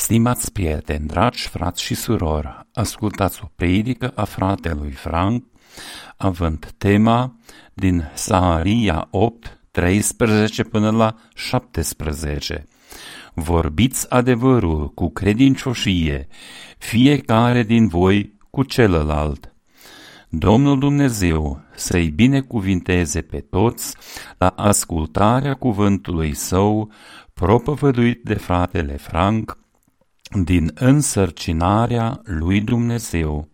Stimați prieteni, dragi frați și surori, ascultați o predică a fratelui Frank, având tema din Saharia 8, 13 până la 17. Vorbiți adevărul cu credincioșie, fiecare din voi cu celălalt. Domnul Dumnezeu să-i binecuvinteze pe toți la ascultarea cuvântului său propovăduit de fratele Frank din însărcinarea lui Dumnezeu.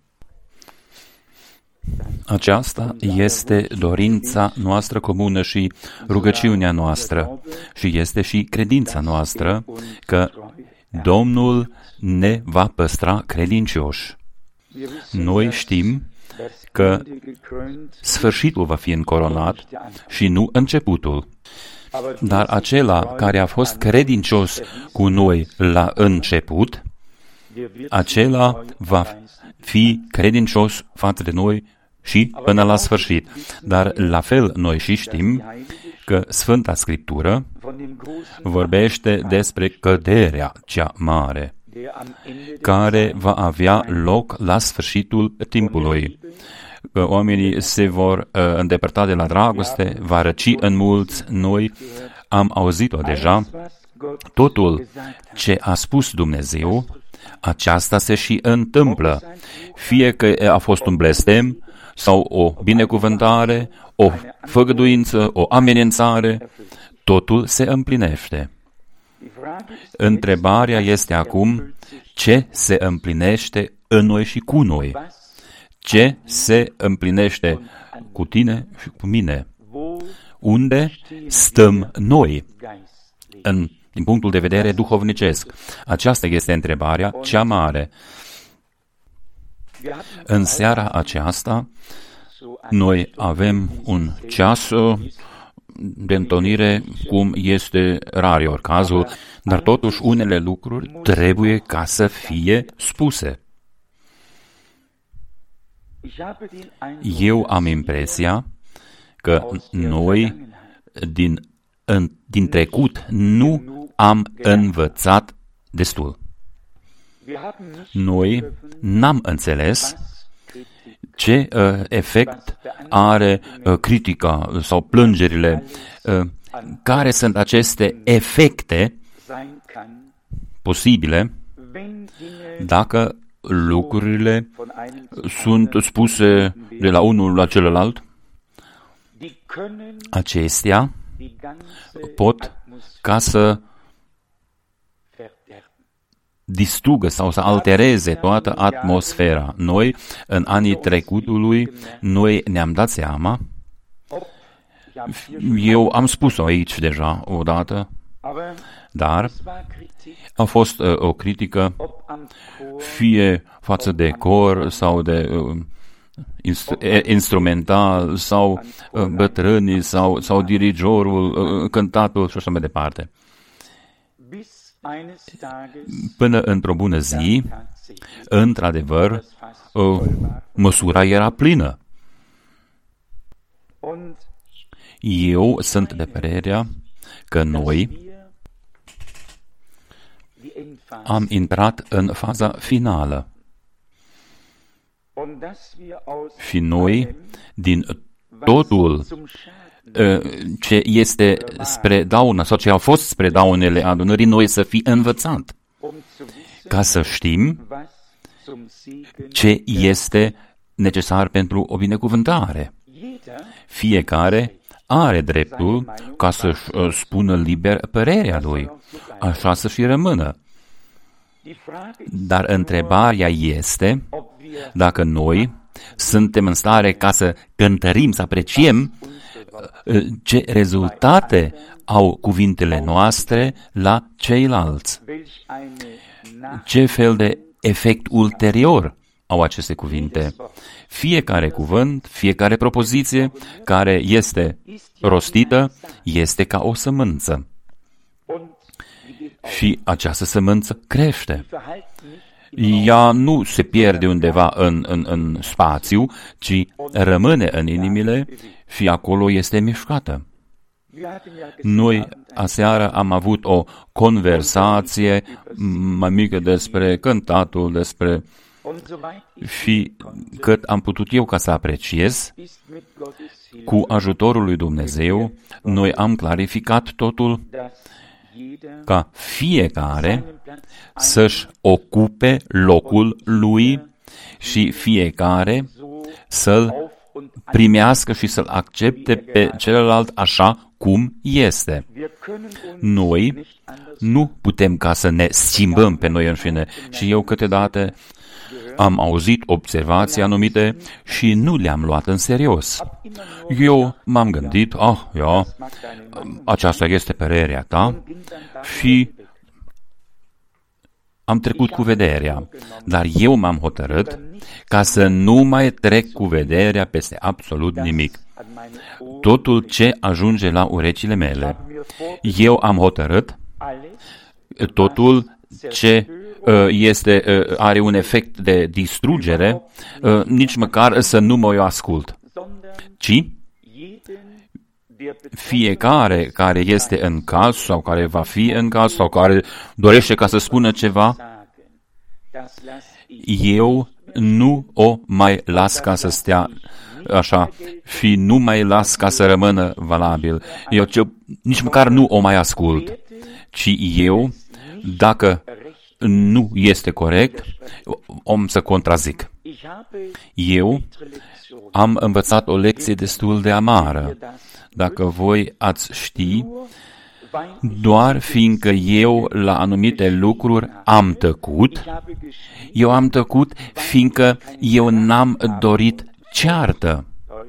Aceasta este dorința noastră comună și rugăciunea noastră și este și credința noastră că Domnul ne va păstra credincioși. Noi știm că sfârșitul va fi încoronat și nu începutul. Dar acela care a fost credincios cu noi la început, acela va fi credincios față de noi și până la sfârșit. Dar la fel noi și știm că Sfânta Scriptură vorbește despre căderea cea mare, care va avea loc la sfârșitul timpului. Că oamenii se vor îndepărta de la dragoste, va răci în mulți. Noi am auzit-o deja. Totul ce a spus Dumnezeu, aceasta se și întâmplă. Fie că a fost un blestem sau o binecuvântare, o făgăduință, o amenințare, totul se împlinește. Întrebarea este acum, ce se împlinește în noi și cu noi? Ce se împlinește cu tine și cu mine? Unde stăm noi din punctul de vedere duhovnicesc? Aceasta este întrebarea cea mare. În seara aceasta, noi avem un ceas de întâlnire, cum este rarior cazul, dar totuși unele lucruri trebuie ca să fie spuse. Eu am impresia că noi din trecut nu am învățat destul. Noi n-am înțeles ce efect are critica sau plângerile, care sunt aceste efecte posibile dacă lucrurile sunt spuse de la unul la celălalt. Acestea pot ca să distrugă sau să altereze toată atmosfera. Noi, în anii trecutului, noi ne-am dat seama, eu am spus-o aici deja odată, dar a fost o critică fie față de cor sau de instrumental sau bătrânii sau dirijorul, cântatul și așa mai departe. Până într-o bună zi, într-adevăr, măsura era plină. Eu sunt de părerea că noi am intrat în faza finală și noi, din totul ce este spre daună sau ce a fost spre daunele adunării, noi să fi învățat ca să știm ce este necesar pentru o binecuvântare. Fiecare are dreptul ca să-și spună liber părerea lui, așa să și rămână. Dar întrebarea este dacă noi suntem în stare ca să cântărim, să apreciem ce rezultate au cuvintele noastre la ceilalți. Ce fel de efect ulterior au aceste cuvinte. Fiecare cuvânt, fiecare propoziție care este rostită este ca o sămânță. Și această sămânță crește. Ea nu se pierde undeva în spațiu, ci rămâne în inimile și acolo este mișcată. Noi aseară am avut o conversație mai mică despre cântatul, despre și cât am putut eu ca să apreciez, cu ajutorul lui Dumnezeu, noi am clarificat totul ca fiecare să-și ocupe locul lui și fiecare să-l primească și să-l accepte pe celălalt așa cum este. Noi nu putem ca să ne schimbăm pe noi înșine și eu câteodată am auzit observații anumite și nu le-am luat în serios. Eu m-am gândit, aceasta este părerea ta și am trecut cu vederea, dar eu m-am hotărât ca să nu mai trec cu vederea peste absolut nimic. Totul ce ajunge la urechile mele. Eu am hotărât totul ce are un efect de distrugere, nici măcar să nu mă ascult, ci fiecare care este în caz sau care va fi în caz sau care dorește ca să spună ceva, eu nu o mai las ca să stea așa și nu mai las ca să rămână valabil. Eu nici măcar nu o mai ascult, ci eu, dacă nu este corect, om să contrazic. Eu am învățat o lecție destul de amară. Dacă voi ați ști, doar fiindcă eu la anumite lucruri am tăcut, eu am tăcut fiindcă eu n-am dorit ceartă.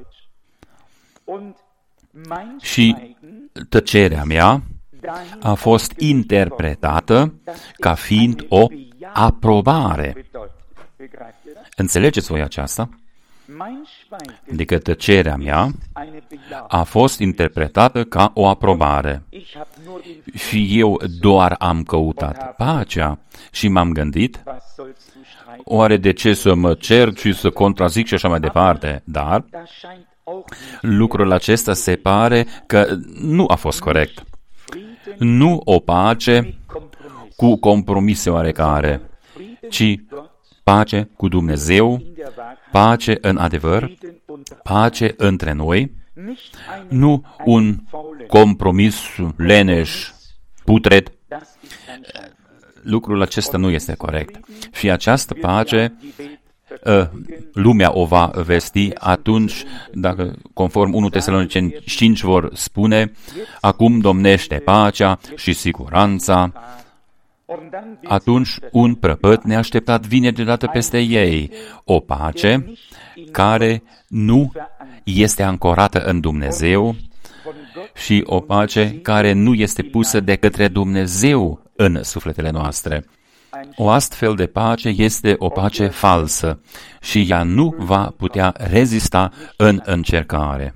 Și tăcerea mea a fost interpretată ca fiind o aprobare. Înțelegeți voi aceasta? Adică tăcerea mea a fost interpretată ca o aprobare. Și eu doar am căutat pacea și m-am gândit, oare de ce să mă cer și să contrazic și așa mai departe? Dar lucrul acesta se pare că nu a fost corect. Nu o pace cu compromise oarecare, ci pace cu Dumnezeu, pace în adevăr, pace între noi, nu un compromis leneș, putred. Lucrul acesta nu este corect. Și această pace lumea o va vesti atunci, dacă conform 1 Tesaloniceni 5 vor spune, acum domnește pacea și siguranța, atunci un prăpăd neașteptat vine deodată peste ei. O pace care nu este ancorată în Dumnezeu și o pace care nu este pusă de către Dumnezeu în sufletele noastre. O astfel de pace este o pace falsă și ea nu va putea rezista în încercare.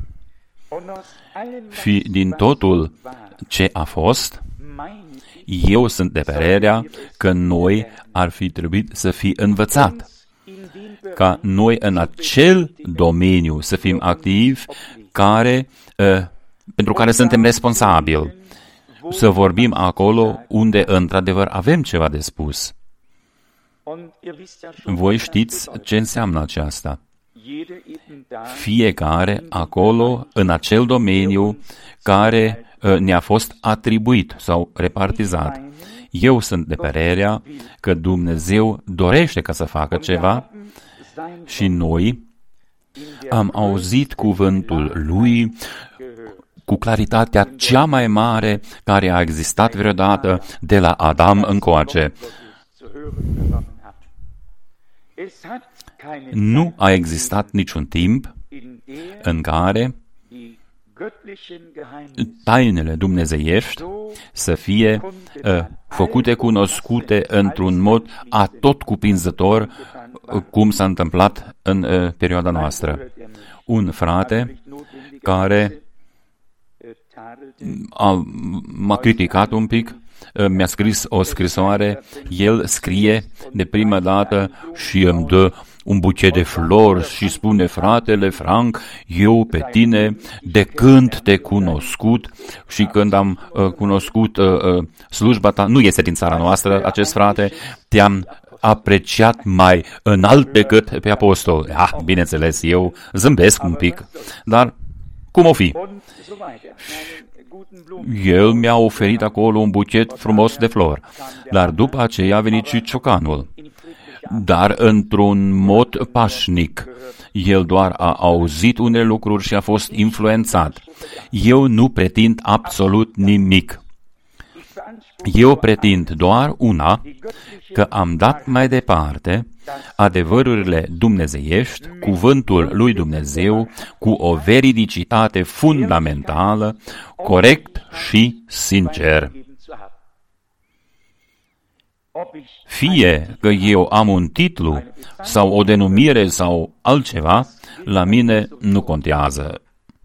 Și din totul ce a fost, eu sunt de părerea că noi ar fi trebuit să fi învățat, ca noi în acel domeniu să fim activi pentru care suntem responsabili, să vorbim acolo unde într-adevăr avem ceva de spus. Voi știți ce înseamnă aceasta. Fiecare acolo, în acel domeniu care ne-a fost atribuit sau repartizat. Eu sunt de părerea că Dumnezeu dorește ca să facă ceva și noi am auzit cuvântul Lui cu claritatea cea mai mare care a existat vreodată de la Adam încoace. Nu a existat niciun timp în care tainele dumnezeiești să fie făcute cunoscute într-un mod atotcuprinzător, cum s-a întâmplat în perioada noastră. Un frate care m-a criticat un pic, mi-a scris o scrisoare, el scrie de prima dată și îmi dă un buchet de flori și spune: fratele Frank, eu pe tine de când te cunoscut și când am cunoscut slujba ta, nu este din țara noastră acest frate, te-am apreciat mai înalt decât pe apostol. Bineînțeles, eu zâmbesc un pic, dar cum o fi? El mi-a oferit acolo un buchet frumos de flori, dar după aceea a venit și ciocanul. Dar într-un mod pașnic. El doar a auzit unele lucruri și a fost influențat. Eu nu pretind absolut nimic. Eu pretind doar una, că am dat mai departe adevărurile dumnezeiești, cuvântul lui Dumnezeu, cu o veridicitate fundamentală, corect și sincer. Fie că eu am un titlu sau o denumire sau altceva, la mine nu contează.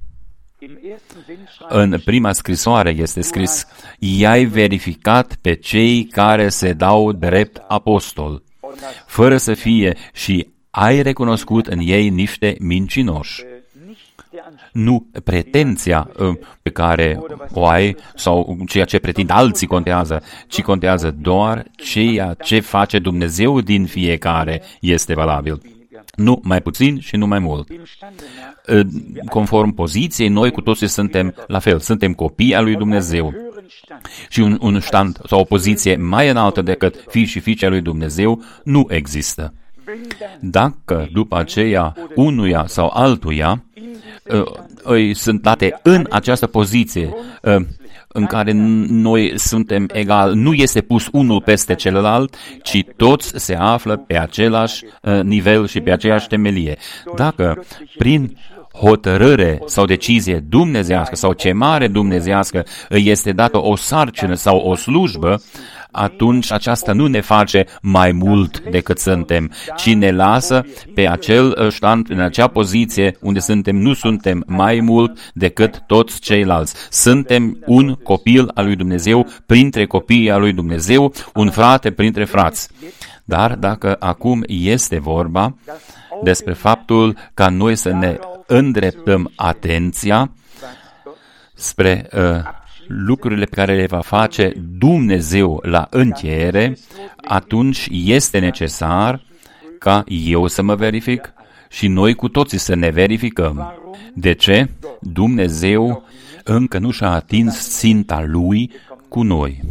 În prima scrisoare este scris: i-ai verificat pe cei care se dau drept apostol, fără să fie, și ai recunoscut în ei niște mincinoși. Nu pretenția pe care o ai sau ceea ce pretind alții contează, ci contează doar ceea ce face Dumnezeu din fiecare este valabil. Nu mai puțin și nu mai mult. Conform poziției, noi cu toții suntem la fel, suntem copii al lui Dumnezeu. Și un stand sau o poziție mai înaltă decât fii și fiice al lui Dumnezeu nu există. Dacă după aceea unuia sau altuia îi sunt date în această poziție în care noi suntem egali, nu este pus unul peste celălalt, ci toți se află pe același nivel și pe aceeași temelie. Dacă prin hotărâre sau decizie dumnezeiască sau chemare dumnezeiască îi este dată o sarcină sau o slujbă, atunci aceasta nu ne face mai mult decât suntem, ci ne lasă pe acel stand, în acea poziție unde suntem, nu suntem mai mult decât toți ceilalți. Suntem un copil al lui Dumnezeu printre copiii al lui Dumnezeu, un frate printre frați. Dar dacă acum este vorba despre faptul ca noi să ne îndreptăm atenția spre lucrurile pe care le va face Dumnezeu la încheiere, atunci este necesar ca eu să mă verific și noi cu toții să ne verificăm. De ce? Dumnezeu încă nu și-a atins ținta Lui cu noi.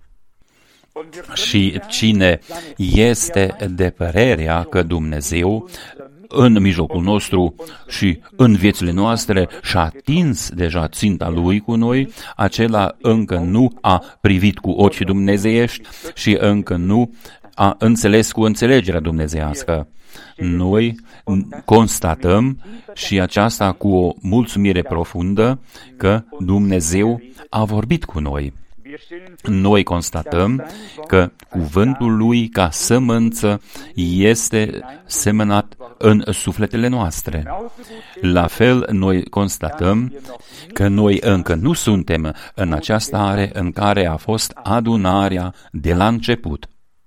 Și cine este de părerea că Dumnezeu în mijlocul nostru și în viețile noastre și-a atins deja ținta Lui cu noi, acela încă nu a privit cu ochii dumnezeiești și încă nu a înțeles cu înțelegerea dumnezeiască. Noi constatăm, și aceasta cu o mulțumire profundă, că Dumnezeu a vorbit cu noi. Noi constatăm că cuvântul Lui ca sămânță este semănat în sufletele noastre. La fel, noi constatăm că noi încă nu suntem în această stare în care a fost adunarea de la început.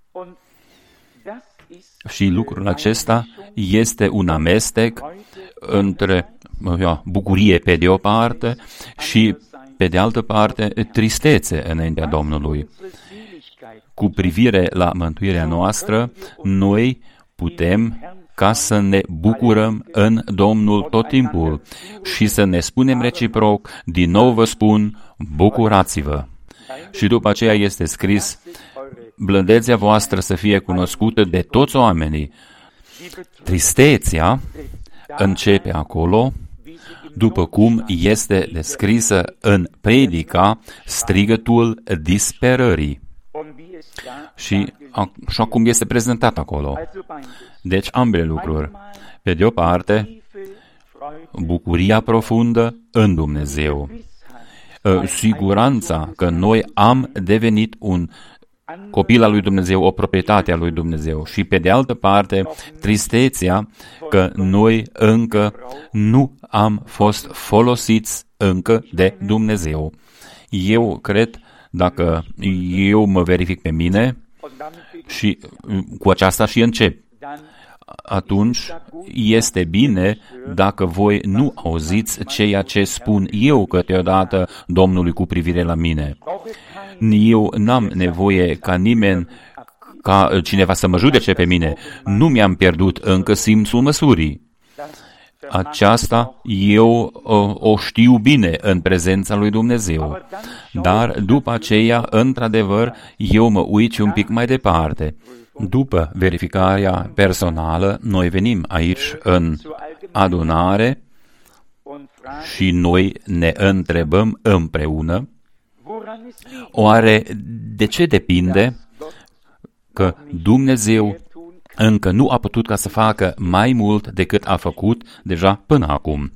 Și lucrul acesta este un amestec între bucurie pe de o parte și pe de altă parte tristețe înaintea Domnului. Cu privire la mântuirea noastră, noi putem ca să ne bucurăm în Domnul tot timpul și să ne spunem reciproc: din nou vă spun, bucurați-vă. Și după aceea este scris: blândețea voastră să fie cunoscută de toți oamenii. Tristețea începe acolo, după cum este descrisă în predica strigătul disperării. Și așa cum este prezentat acolo. Deci ambele lucruri. Pe de o parte, bucuria profundă în Dumnezeu. Siguranța că noi am devenit un copil al lui Dumnezeu, o proprietate a lui Dumnezeu. Și pe de altă parte, tristețea că noi încă nu am fost folosiți încă de Dumnezeu. Eu cred, dacă eu mă verific pe mine și cu aceasta și încep, atunci este bine dacă voi nu auziți ceea ce spun eu câteodată Domnului cu privire la mine. Eu n-am nevoie ca nimeni, ca cineva să mă judece pe mine. Nu mi-am pierdut încă simțul măsurii. Aceasta eu o știu bine în prezența lui Dumnezeu. Dar după aceea, într-adevăr, eu mă uit și un pic mai departe. După verificarea personală, noi venim aici în adunare și noi ne întrebăm împreună, oare de ce depinde că Dumnezeu încă nu a putut ca să facă mai mult decât a făcut deja până acum?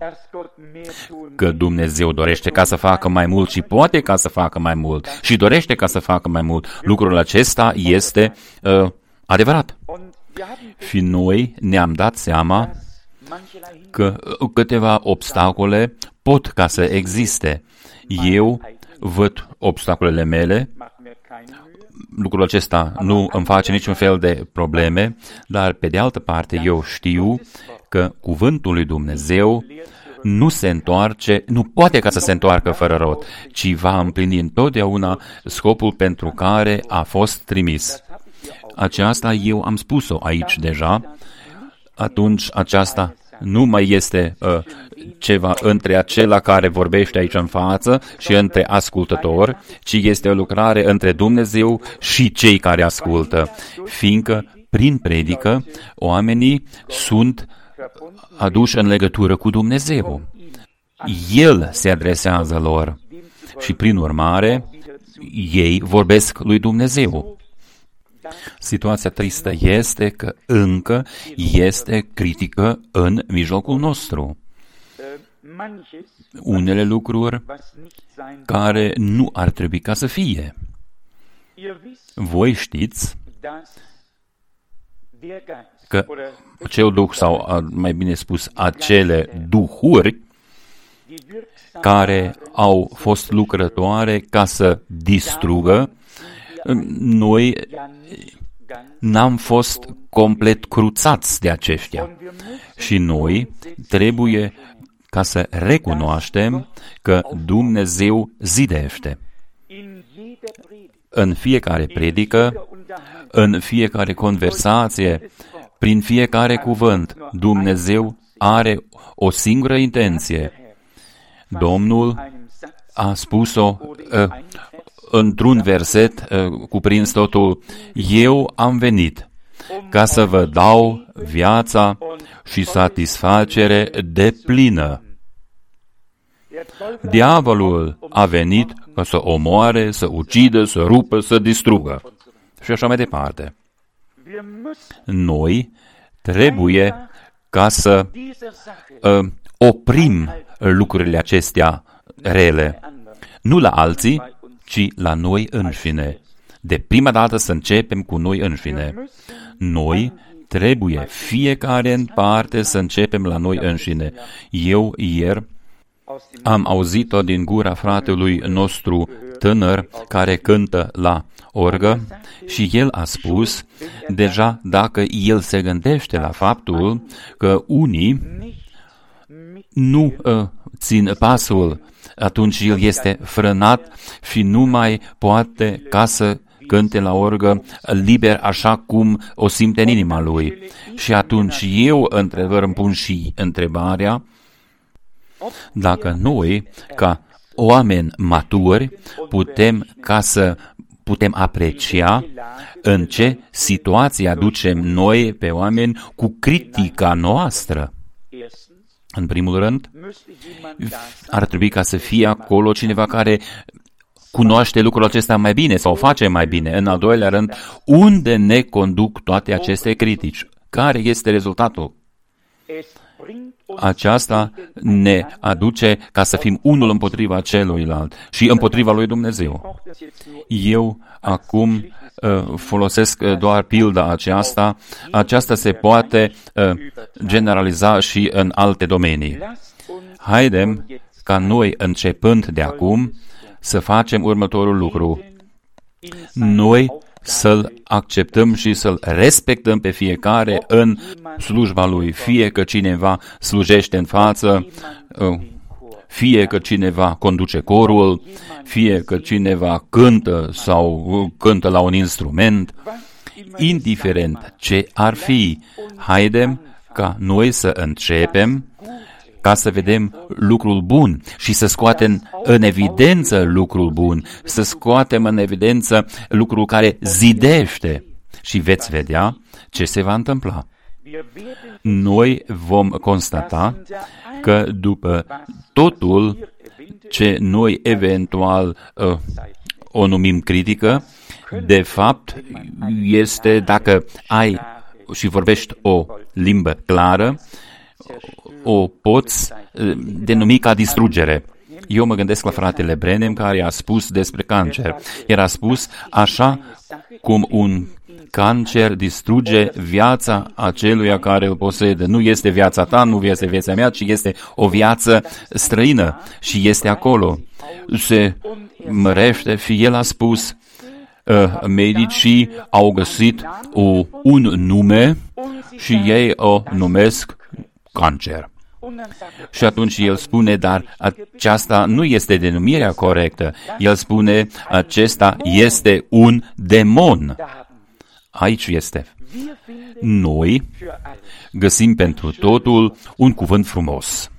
Că Dumnezeu dorește ca să facă mai mult și poate ca să facă mai mult și dorește ca să facă mai mult. Lucrul acesta este adevărat. Și noi ne-am dat seama că câteva obstacole pot ca să existe. Eu văd obstacolele mele, lucrul acesta nu îmi face niciun fel de probleme, dar pe de altă parte eu știu că cuvântul lui Dumnezeu nu se întoarce, nu poate ca să se întoarcă fără rod, ci va împlini întotdeauna scopul pentru care a fost trimis. Aceasta eu am spus-o aici deja, atunci aceasta nu mai este ceva între acela care vorbește aici în față și între ascultător, ci este o lucrare între Dumnezeu și cei care ascultă, fiindcă prin predică oamenii sunt aduși în legătură cu Dumnezeu. El se adresează lor și prin urmare ei vorbesc lui Dumnezeu. Situația tristă este că încă este critică în mijlocul nostru. Unele lucruri care nu ar trebui ca să fie. Voi știți că acel duh, sau mai bine spus, acele duhuri care au fost lucrătoare ca să distrugă, noi n-am fost complet cruțați de aceștia. Și noi trebuie ca să recunoaștem că Dumnezeu zidește. În fiecare predică, în fiecare conversație, prin fiecare cuvânt, Dumnezeu are o singură intenție. Domnul a spus-o într-un verset cuprins totul: eu am venit ca să vă dau viața și satisfacere deplină. Diavolul a venit ca să omoare, să ucidă, să rupă, să distrugă. Și așa mai departe. Noi trebuie ca să oprim lucrurile acestea rele. Nu la alții, ci la noi înșine. De prima dată să începem cu noi înșine. Noi trebuie fiecare în parte să începem la noi înșine. Eu ieri am auzit-o din gura fratelui nostru tânăr care cântă la orgă și el a spus, deja dacă el se gândește la faptul că unii nu țin pasul, atunci el este frânat și nu mai poate ca să cânte la orgă liber așa cum o simte în inima lui. Și atunci eu, într-adevăr, îmi pun și întrebarea dacă noi, ca oameni maturi, putem aprecia în ce situație aducem noi pe oameni cu critica noastră. În primul rând, ar trebui ca să fie acolo cineva care cunoaște lucrul acesta mai bine sau face mai bine. În al doilea rând, unde ne conduc toate aceste critici? Care este rezultatul? Aceasta ne aduce ca să fim unul împotriva celuilalt și împotriva lui Dumnezeu. Eu acum folosesc doar pilda aceasta. Aceasta se poate generaliza și în alte domenii. Haidem ca noi, începând de acum, să facem următorul lucru. Noi să-L acceptăm și să-L respectăm pe fiecare în slujba Lui, fie că cineva slujește în față, fie că cineva conduce corul, fie că cineva cântă sau cântă la un instrument, indiferent ce ar fi, haidem ca noi să începem ca să vedem lucrul bun și să scoatem în evidență lucrul bun, să scoatem în evidență lucrul care zidește și veți vedea ce se va întâmpla. Noi vom constata că după totul ce noi eventual o numim critică, de fapt este dacă ai și vorbești o limbă clară, o poți denumi ca distrugere. Eu mă gândesc la fratele Branham care a spus despre cancer. El a spus așa cum un cancer distruge viața aceluia care îl posedă. Nu este viața ta, nu este viața mea, ci este o viață străină și este acolo. Se mărește și el a spus, medicii au găsit un nume și ei o numesc cancer. Și atunci el spune, dar aceasta nu este denumirea corectă. El spune, acesta este un demon. Aici este. Noi găsim pentru totul un cuvânt frumos.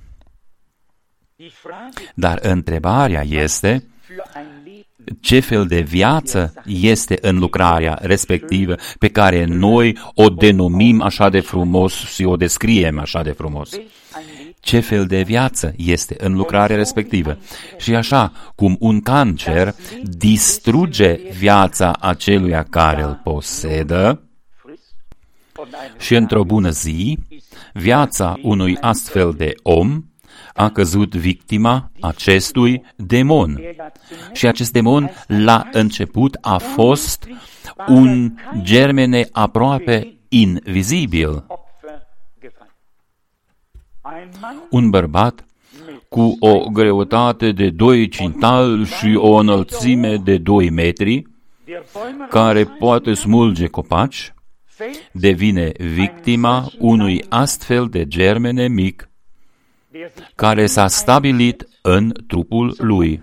Dar întrebarea este, ce fel de viață este în lucrarea respectivă pe care noi o denumim așa de frumos și o descriem așa de frumos? Ce fel de viață este în lucrarea respectivă? Și așa cum un cancer distruge viața aceluia care îl posedă și într-o bună zi, viața unui astfel de om a căzut victima acestui demon. Și acest demon, la început, a fost un germene aproape invizibil. Un bărbat cu o greutate de 2 quintal și o înălțime de 2 metri, care poate smulge copaci, devine victima unui astfel de germene mic, care s-a stabilit în trupul lui.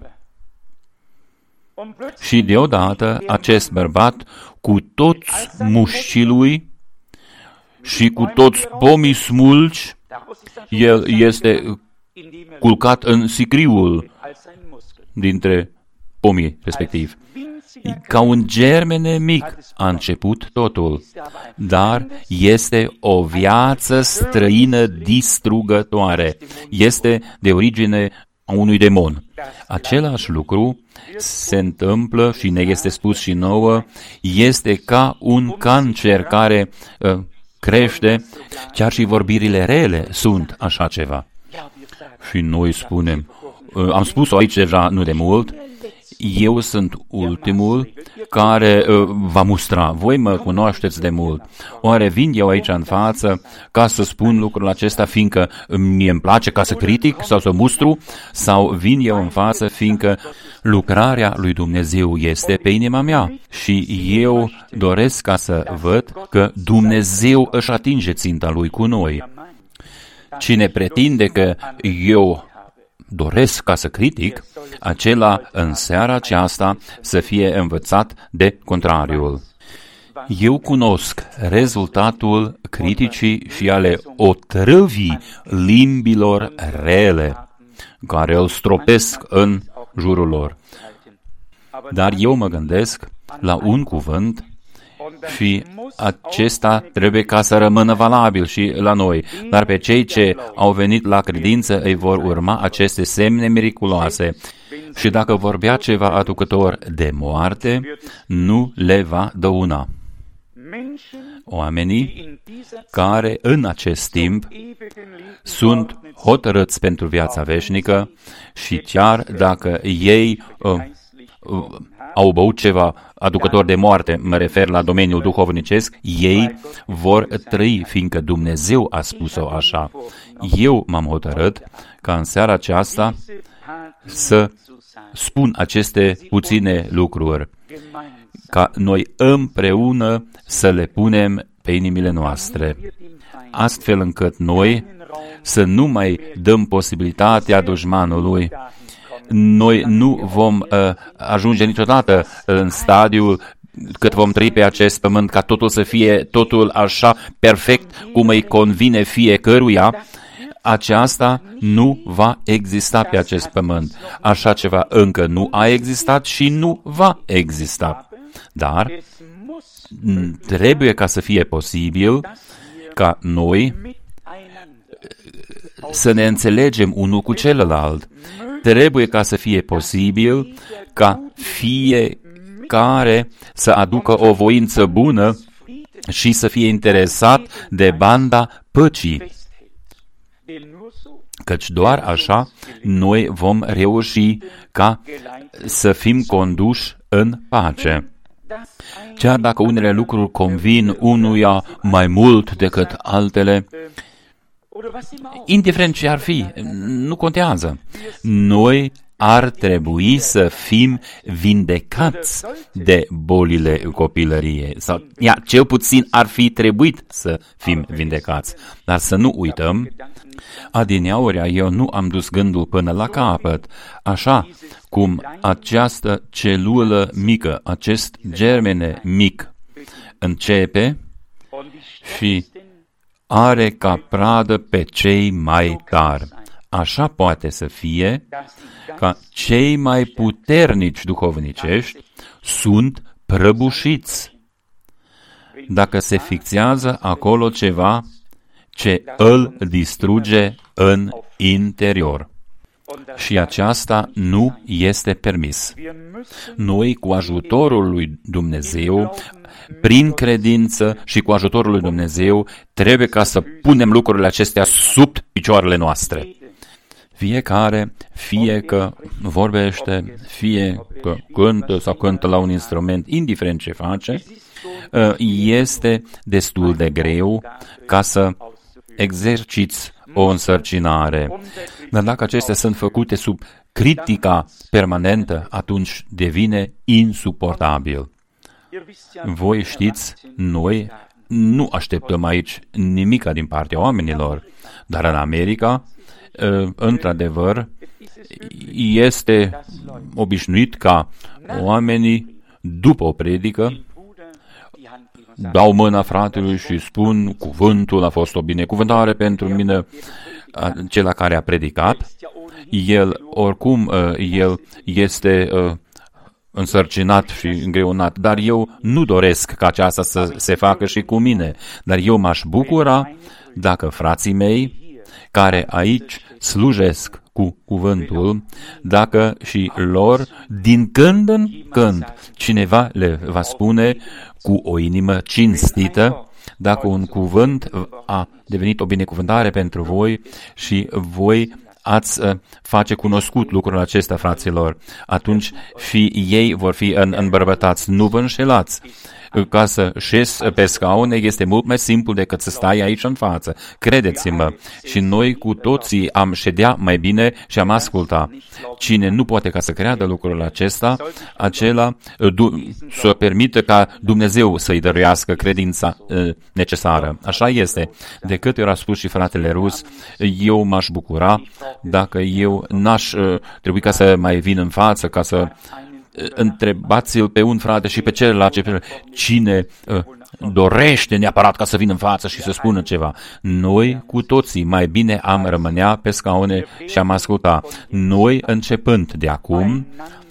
Și deodată acest bărbat, cu toți mușchii lui și cu toți pomii smulgi, el este culcat în sicriul dintre pomii respectiv. Ca un germene mic a început totul, dar este o viață străină distrugătoare. Este de origine a unui demon. Același lucru se întâmplă și ne este spus și nouă, este ca un cancer care crește, chiar și vorbirile rele sunt așa ceva. Și noi spunem, am spus-o aici deja nu de mult, eu sunt ultimul care va mustra. Voi mă cunoașteți de mult. Oare vin eu aici în față ca să spun lucrul acesta fiindcă mie îmi place ca să critic sau să mustru? Sau vin eu în față fiindcă lucrarea lui Dumnezeu este pe inima mea și eu doresc ca să văd că Dumnezeu își atinge ținta lui cu noi. Cine pretinde că eu doresc ca să critic, acela în seara aceasta să fie învățat de contrariul. Eu cunosc rezultatul criticii și ale otrăvii limbilor rele, care îl stropesc în jurul lor. Dar eu mă gândesc la un cuvânt și acesta trebuie ca să rămână valabil și la noi. Dar pe cei ce au venit la credință îi vor urma aceste semne miraculoase. Și dacă vorbea ceva aducător de moarte, nu le va dăuna. Oamenii care în acest timp sunt hotărâți pentru viața veșnică și chiar dacă ei au băut ceva aducător de moarte, mă refer la domeniul duhovnicesc, ei vor trăi, fiindcă Dumnezeu a spus-o așa. Eu m-am hotărât ca în seara aceasta să spun aceste puține lucruri. ca noi împreună să le punem pe inimile noastre, astfel încât noi să nu mai dăm posibilitatea dușmanului. Noi nu vom ajunge niciodată în stadiul cât vom trăi pe acest pământ, ca totul să fie totul așa perfect cum îi convine fiecăruia. Aceasta nu va exista pe acest pământ. Așa ceva încă nu a existat și nu va exista. Dar trebuie ca să fie posibil ca noi să ne înțelegem unul cu celălalt. Trebuie ca să fie posibil ca fiecare să aducă o voință bună și să fie interesat de banda păcii. Căci doar așa noi vom reuși ca să fim conduși în pace. Chiar dacă unele lucruri convin unuia mai mult decât altele, indiferent ce ar fi, nu contează. Noi ar trebui să fim vindecați de bolile copilăriei. Sau, cel puțin ar fi trebuit să fim vindecați. Dar să nu uităm, adineaurea eu nu am dus gândul până la capăt, așa cum această celulă mică, acest germene mic, începe și are ca pradă pe cei mai tari. Așa poate să fie ca cei mai puternici duhovnicești sunt prăbușiți dacă se fixează acolo ceva ce îl distruge în interior. Și aceasta nu este permis. Noi, cu ajutorul lui Dumnezeu, prin credință și cu ajutorul lui Dumnezeu, trebuie ca să punem lucrurile acestea sub picioarele noastre. Fiecare, fie că vorbește, fie că cântă sau cântă la un instrument, indiferent ce face, este destul de greu ca să exerciți o însărcinare. Dar dacă acestea sunt făcute sub critica permanentă, atunci devine insuportabil. Voi știți, noi nu așteptăm aici nimica din partea oamenilor, dar în America, într-adevăr, este obișnuit ca oamenii, după o predică, dau mâna fratelui și spun: cuvântul a fost o binecuvântare pentru mine, cel care a predicat. El, oricum, el este însărcinat și îngreunat, dar eu nu doresc ca aceasta să se facă și cu mine. Dar eu m-aș bucura dacă frații mei, care aici slujesc cu cuvântul, dacă și lor, din când în când, cineva le va spune cu o inimă cinstită, dacă un cuvânt a devenit o binecuvântare pentru voi și voi ați face cunoscut lucrul acesta, fraților, atunci și ei vor fi îmbărbătați. Nu vă înșelați. Ca să șezi pe scaune este mult mai simplu decât să stai aici în față. Credeți-mă, și noi cu toții am ședea mai bine și am asculta. Cine nu poate ca să creadă lucrul acesta, acela să permită ca Dumnezeu să-i dăruiască credința necesară. Așa este. De câte ori a spus și fratele Rus, eu m-aș bucura dacă eu n-aș trebui ca să mai vin în față, ca să întrebați-l pe un frate și pe celălalt cine dorește neapărat ca să vină în față și să spună ceva. Noi cu toții mai bine am rămânea pe scaune și am asculta. Noi, începând de acum,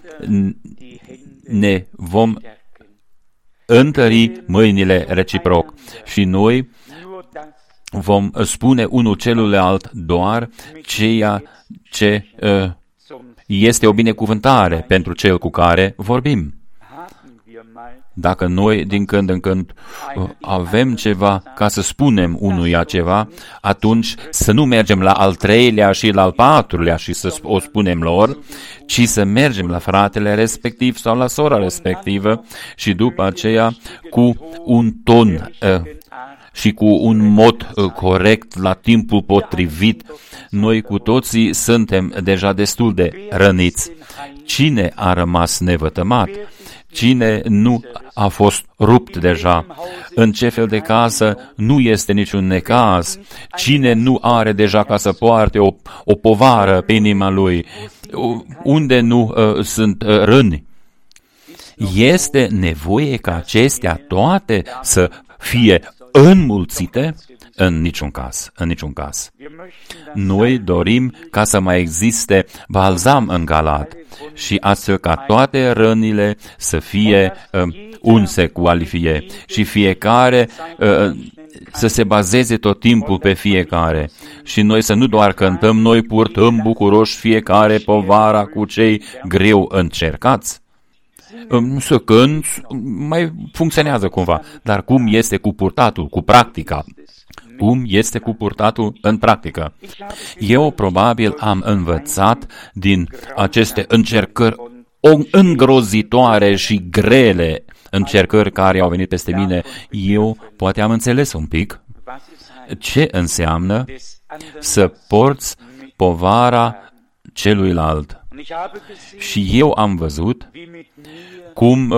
ne vom întări mâinile reciproc și noi vom spune unul celuilalt doar ceea ce este o binecuvântare pentru cel cu care vorbim. Dacă noi din când în când avem ceva ca să spunem unuia ceva, atunci să nu mergem la al treilea și la al patrulea și să o spunem lor, ci să mergem la fratele respectiv sau la sora respectivă și după aceea cu un ton și cu un mod corect, la timpul potrivit. Noi cu toții suntem deja destul de răniți. Cine a rămas nevătămat? Cine nu a fost rupt deja? În ce fel de casă nu este niciun necaz? Cine nu are deja ca să poarte o povară pe inima lui? Unde nu sunt răni? Este nevoie ca acestea toate să fie înmulțite? În niciun caz, în niciun caz. Noi dorim ca să mai existe balzam în Galat și astfel ca toate rănile să fie unse cu alifie și fiecare să se bazeze tot timpul pe fiecare. Și noi să nu doar cântăm, noi purtăm bucuroși fiecare povara cu cei greu încercați. Să cânți mai funcționează cumva, dar cum este cu purtatul, cu practica? Cum este cu purtatul în practică? Eu probabil am învățat din aceste încercări îngrozitoare și grele încercări care au venit peste mine. Eu poate am înțeles un pic ce înseamnă să porți povara celuilalt. Și eu am văzut cum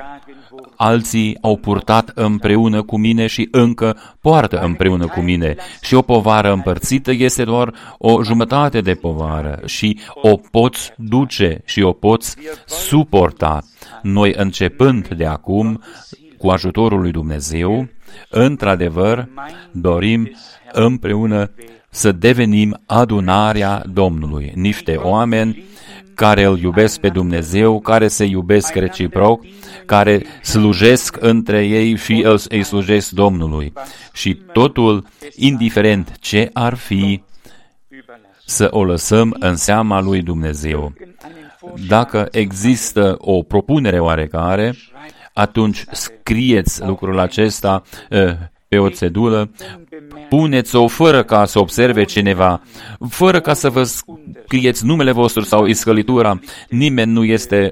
alții au purtat împreună cu mine și încă poartă împreună cu mine. Și o povară împărțită este doar o jumătate de povară și o poți duce și o poți suporta. Noi, începând de acum, cu ajutorul lui Dumnezeu, într-adevăr, dorim împreună să devenim adunarea Domnului, niște oameni care îl iubesc pe Dumnezeu, care se iubesc reciproc, care slujesc între ei și îi slujesc Domnului. Și totul, indiferent ce ar fi, să o lăsăm în seama lui Dumnezeu. Dacă există o propunere oarecare, atunci scrieți lucrul acesta pe o țedulă, puneți-o fără ca să observe cineva, fără ca să vă scrieți numele vostru sau iscălitura. Nimeni nu este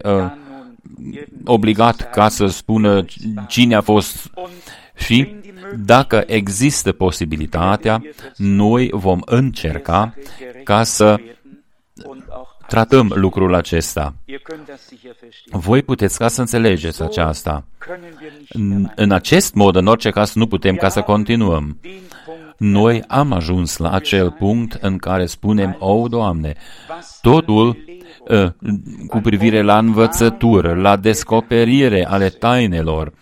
obligat ca să spună cine a fost. Și dacă există posibilitatea, noi vom încerca ca să tratăm lucrul acesta. Voi puteți ca să înțelegeți aceasta. În acest mod, în orice caz, nu putem ca să continuăm. Noi am ajuns la acel punct în care spunem, o, Doamne, totul cu privire la învățătură, la descoperire ale tainelor,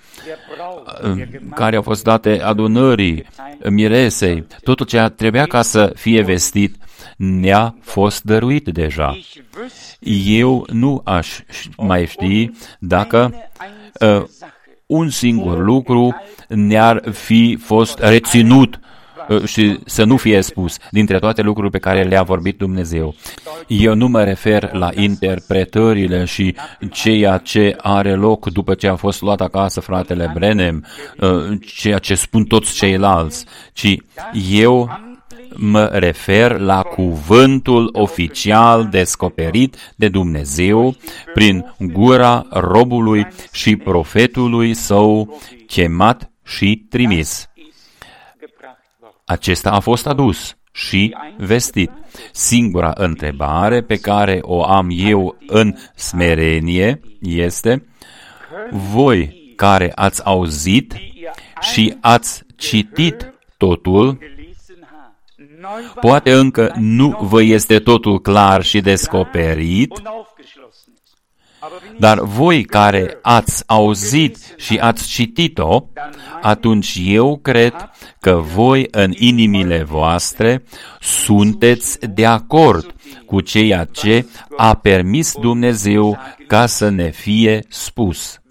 care au fost date adunării, miresei, totul ce trebuia ca să fie vestit, ne-a fost dăruit deja. Eu nu aș mai ști dacă un singur lucru ne-ar fi fost reținut și să nu fie spus dintre toate lucrurile pe care le-a vorbit Dumnezeu. Eu nu mă refer la interpretările și ceea ce are loc după ce a fost luat acasă fratele Branham, ceea ce spun toți ceilalți, ci eu mă refer la cuvântul oficial descoperit de Dumnezeu prin gura robului și profetului său chemat și trimis. Acesta a fost adus și vestit. Singura întrebare pe care o am eu în smerenie este: voi care ați auzit și ați citit totul, poate încă nu vă este totul clar și descoperit, dar voi care ați auzit și ați citit-o, atunci eu cred că voi în inimile voastre sunteți de acord cu ceea ce a permis Dumnezeu ca să ne fie spus.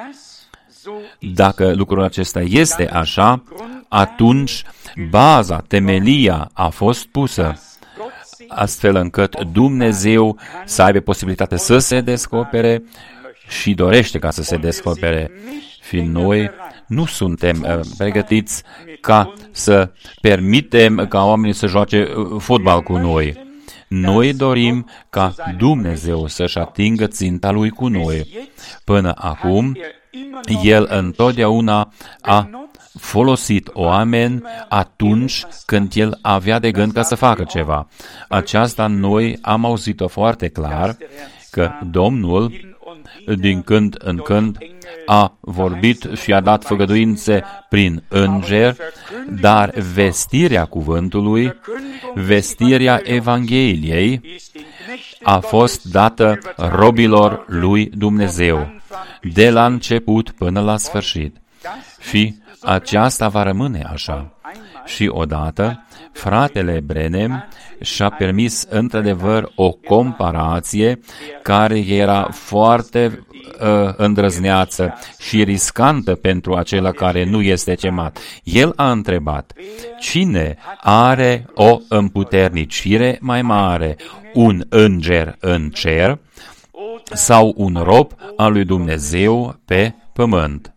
Dacă lucrul acesta este așa, atunci baza, temelia a fost pusă, astfel încât Dumnezeu să aibă posibilitatea să se descopere și dorește ca să se descopere. Și noi nu suntem pregătiți ca să permitem ca oamenii să joace fotbal cu noi. Noi dorim ca Dumnezeu să-și atingă ținta Lui cu noi. Până acum, El întotdeauna a folosit oameni atunci când El avea de gând ca să facă ceva. Aceasta noi am auzit-o foarte clar, că Domnul din când în când a vorbit și a dat făgăduințe prin înger, dar vestirea cuvântului, vestirea Evangheliei a fost dată robilor lui Dumnezeu, de la început până la sfârșit. Și aceasta va rămâne așa. Și odată, fratele Branham și-a permis într-adevăr o comparație care era foarte îndrăzneață și riscantă pentru acela care nu este chemat. El a întrebat, cine are o împuternicire mai mare, un înger în cer sau un rob al lui Dumnezeu pe pământ?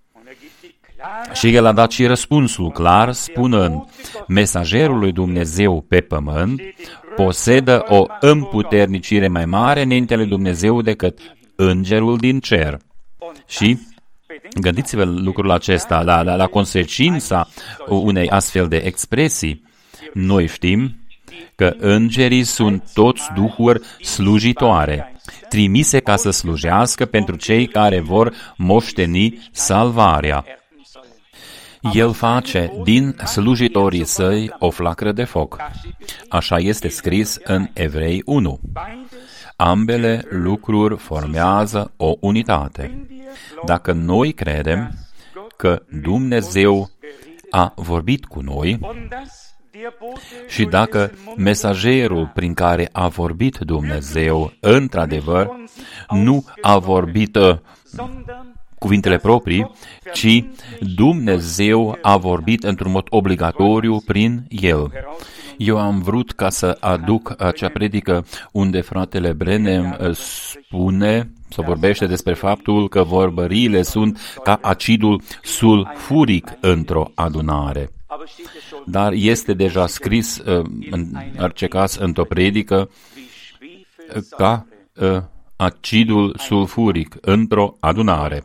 Și el a dat și răspunsul clar, spunând, mesagerul lui Dumnezeu pe pământ posedă o împuternicire mai mare înaintea lui Dumnezeu decât îngerul din cer. Și gândiți-vă lucrul acesta, la consecința unei astfel de expresii. Noi știm că îngerii sunt toți duhuri slujitoare, trimise ca să slujească pentru cei care vor moșteni salvarea. El face din slujitorii săi o flacără de foc. Așa este scris în Evrei 1. Ambele lucruri formează o unitate. Dacă noi credem că Dumnezeu a vorbit cu noi și dacă mesagerul prin care a vorbit Dumnezeu într-adevăr nu a vorbit cuvintele proprii, ci Dumnezeu a vorbit într-un mod obligatoriu prin el. Eu am vrut ca să aduc acea predică unde fratele Branham spune, să vorbește despre faptul că vorbăriile sunt ca acidul sulfuric într-o adunare. Dar este deja scris, în orice caz, într-o predică, ca acidul sulfuric într-o adunare.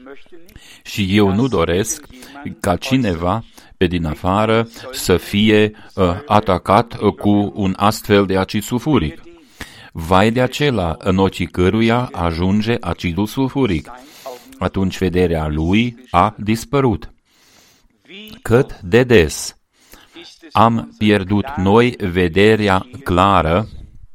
Și eu nu doresc ca cineva pe din afară să fie atacat cu un astfel de acid sulfuric. Vai de acela în ochii căruia ajunge acidul sulfuric. Atunci vederea lui a dispărut. Cât de des am pierdut noi vederea clară,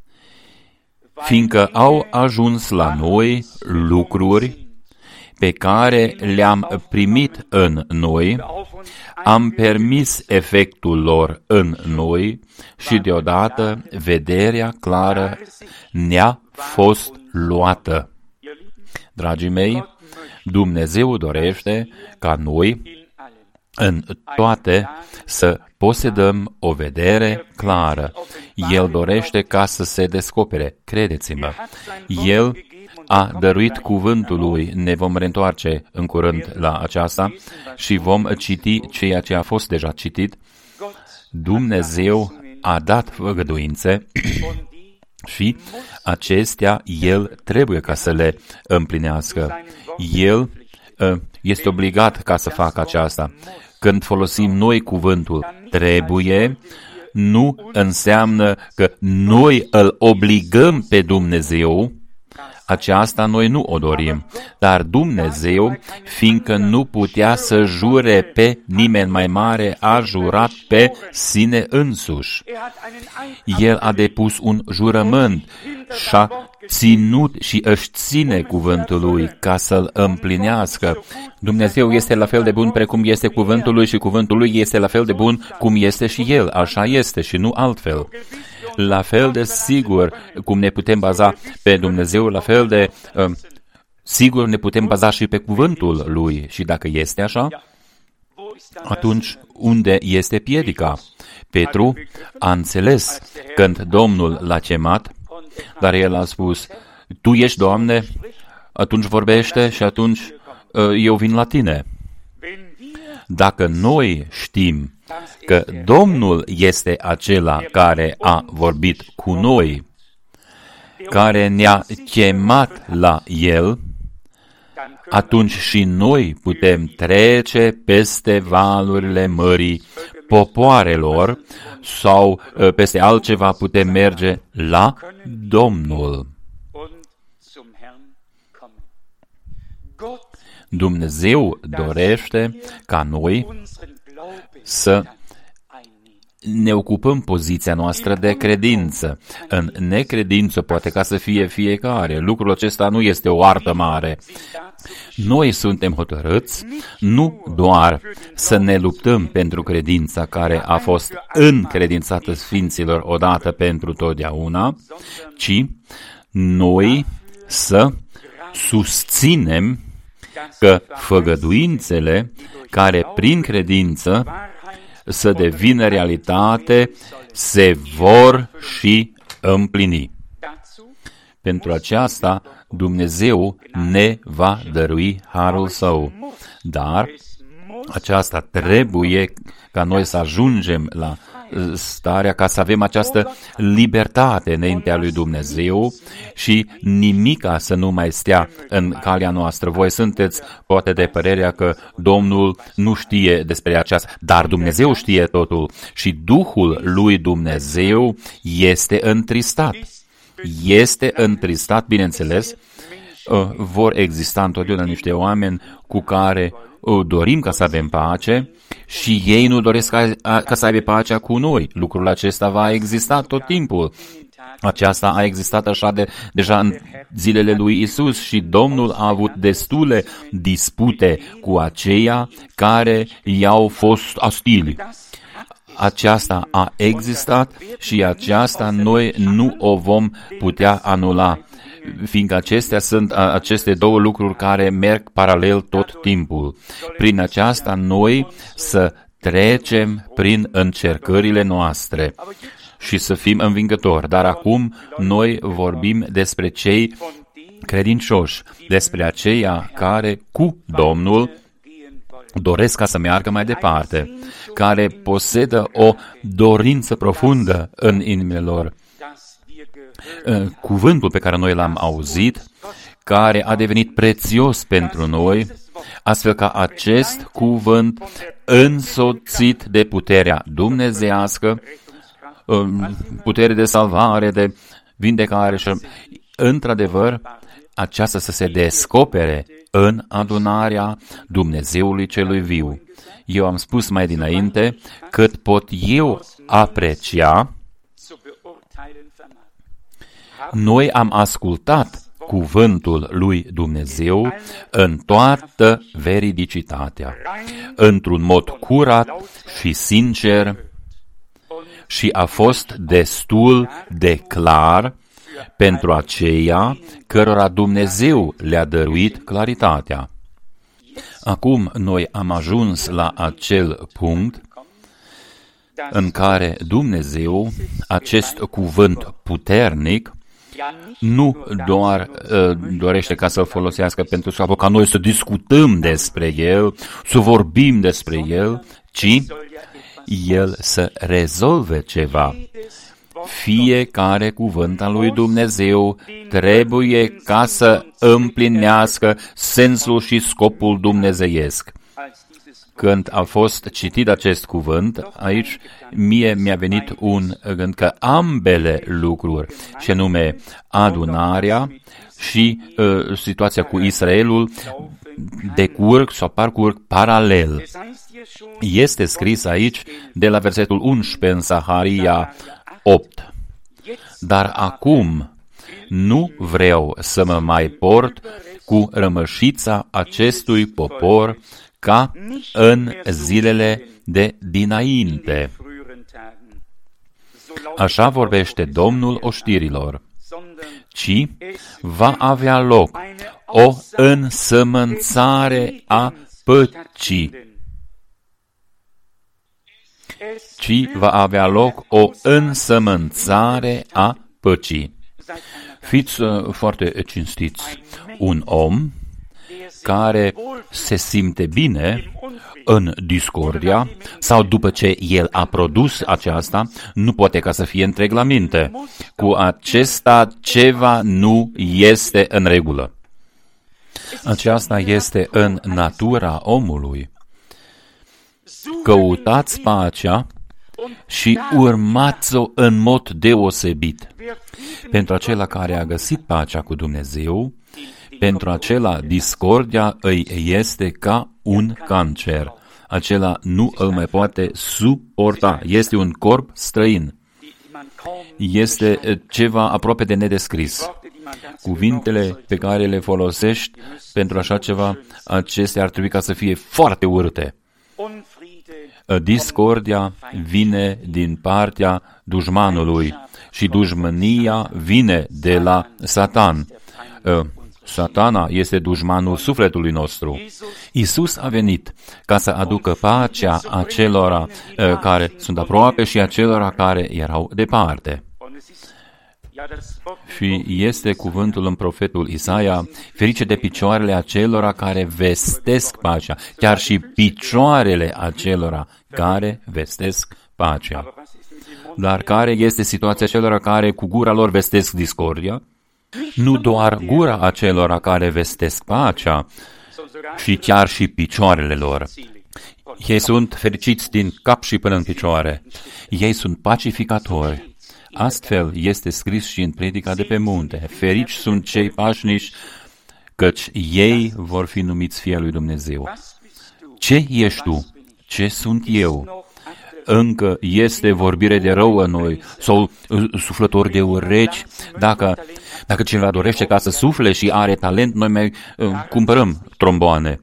fiindcă au ajuns la noi lucruri pe care le-am primit în noi, am permis efectul lor în noi și deodată vederea clară ne-a fost luată. Dragii mei, Dumnezeu dorește ca noi în toate să posedăm o vedere clară. El dorește ca să se descopere. Credeți-mă, El a dăruit cuvântul lui. Ne vom reîntoarce în curând la aceasta și vom citi ceea ce a fost deja citit. Dumnezeu a dat făgăduințe și acestea El trebuie ca să le împlinească. El este obligat ca să facă aceasta. Când folosim noi cuvântul trebuie, nu înseamnă că noi îl obligăm pe Dumnezeu. Aceasta noi nu o dorim, dar Dumnezeu, fiindcă nu putea să jure pe nimeni mai mare, a jurat pe sine însuși. El a depus un jurământ și-a ținut și își ține cuvântul lui ca să-l împlinească. Dumnezeu este la fel de bun precum este cuvântul lui și cuvântul lui este la fel de bun cum este și el. Așa este și nu altfel. La fel de sigur cum ne putem baza pe Dumnezeu, la fel de sigur ne putem baza și pe cuvântul lui. Și dacă este așa, atunci unde este piedica? Petru a înțeles când Domnul l-a chemat, dar el a spus, Tu ești, Doamne, atunci vorbește și atunci eu vin la Tine. Dacă noi știm că Domnul este acela care a vorbit cu noi, care ne-a chemat la El, atunci și noi putem trece peste valurile mării popoarelor sau peste altceva putem merge la Domnul. Dumnezeu dorește ca noi să ne ocupăm poziția noastră de credință. În necredință poate ca să fie fiecare. Lucrul acesta nu este o artă mare. Noi suntem hotărâți nu doar să ne luptăm pentru credința care a fost încredințată Sfinților odată pentru totdeauna, ci noi să susținem că făgăduințele care prin credință să devină realitate se vor și împlini. Pentru aceasta Dumnezeu ne va dărui harul Său, dar aceasta trebuie ca noi să ajungem la starea ca să avem această libertate înaintea lui Dumnezeu și nimica să nu mai stea în calea noastră. Voi sunteți poate de părerea că Domnul nu știe despre aceasta, dar Dumnezeu știe totul și Duhul lui Dumnezeu este întristat. Este întristat, bineînțeles, vor exista întotdeauna niște oameni cu care dorim ca să avem pace și ei nu doresc ca să aibă pacea cu noi. Lucrul acesta va exista tot timpul. Aceasta a existat așa deja în zilele lui Isus și Domnul a avut destule dispute cu aceia care i-au fost ostili. Aceasta a existat și aceasta noi nu o vom putea anula, fiindcă acestea sunt aceste două lucruri care merg paralel tot timpul. Prin aceasta noi să trecem prin încercările noastre și să fim învingători. Dar acum noi vorbim despre cei credincioși, despre aceia care cu Domnul doresc ca să meargă mai departe, care posedă o dorință profundă în inimile lor. Cuvântul pe care noi l-am auzit, care a devenit prețios pentru noi, astfel ca acest cuvânt însoțit de puterea dumnezeiască, putere de salvare, de vindecare și, într-adevăr, aceasta să se descopere în adunarea Dumnezeului celui viu. Eu am spus mai dinainte cât pot eu aprecia. Noi am ascultat cuvântul lui Dumnezeu în toată veridicitatea, într-un mod curat și sincer, și a fost destul de clar pentru aceia cărora Dumnezeu le-a dăruit claritatea. Acum noi am ajuns la acel punct în care Dumnezeu, acest cuvânt puternic, nu doar dorește ca să-l folosească pentru scopul ca noi să discutăm despre el, să vorbim despre el, ci el să rezolve ceva. Fiecare cuvânt al lui Dumnezeu trebuie ca să împlinească sensul și scopul dumnezeiesc. Când a fost citit acest cuvânt, aici mie mi-a venit un gând că ambele lucruri, și anume adunarea și situația cu Israelul, decurg sau parcurg paralel. Este scris aici de la versetul 11 în Zaharia 8. Dar acum nu vreau să mă mai port cu rămășița acestui popor ca în zilele de dinainte. Așa vorbește Domnul oștirilor, ci va avea loc o însămânțare a păcii. Ci va avea loc o însămânțare a păcii. Fiți foarte cinstiți. Un om care se simte bine în discordia sau după ce el a produs aceasta, nu poate ca să fie întreg la minte. Cu acesta ceva nu este în regulă. Aceasta este în natura omului. Căutați pacea și urmați-o în mod deosebit. Pentru acela care a găsit pacea cu Dumnezeu, Pentru acela, discordia îi este ca un cancer. Acela nu îl mai poate suporta. Este un corp străin. Este ceva aproape de nedescris. Cuvintele pe care le folosești pentru așa ceva, acestea ar trebui ca să fie foarte urâte. Discordia vine din partea dușmanului și dușmânia vine de la Satan. Satana este dușmanul sufletului nostru. Iisus a venit ca să aducă pacea acelora care sunt aproape și acelora care erau departe. Și este cuvântul în profetul Isaia, ferice de picioarele acelora care vestesc pacea, chiar și picioarele acelora care vestesc pacea. Dar care este situația acelora care cu gura lor vestesc discordia? Nu doar gura acelora care vestesc pacea, și chiar și picioarele lor. Ei sunt fericiți din cap și până în picioare. Ei sunt pacificatori. Astfel este scris și în Predica de pe munte. Ferici sunt cei pașnici, căci ei vor fi numiți fii al lui Dumnezeu. Ce ești tu? Ce sunt eu? Încă este vorbire de rău în noi sau suflători de urechi. Dacă cineva dorește ca să sufle și are talent, noi mai cumpărăm tromboane.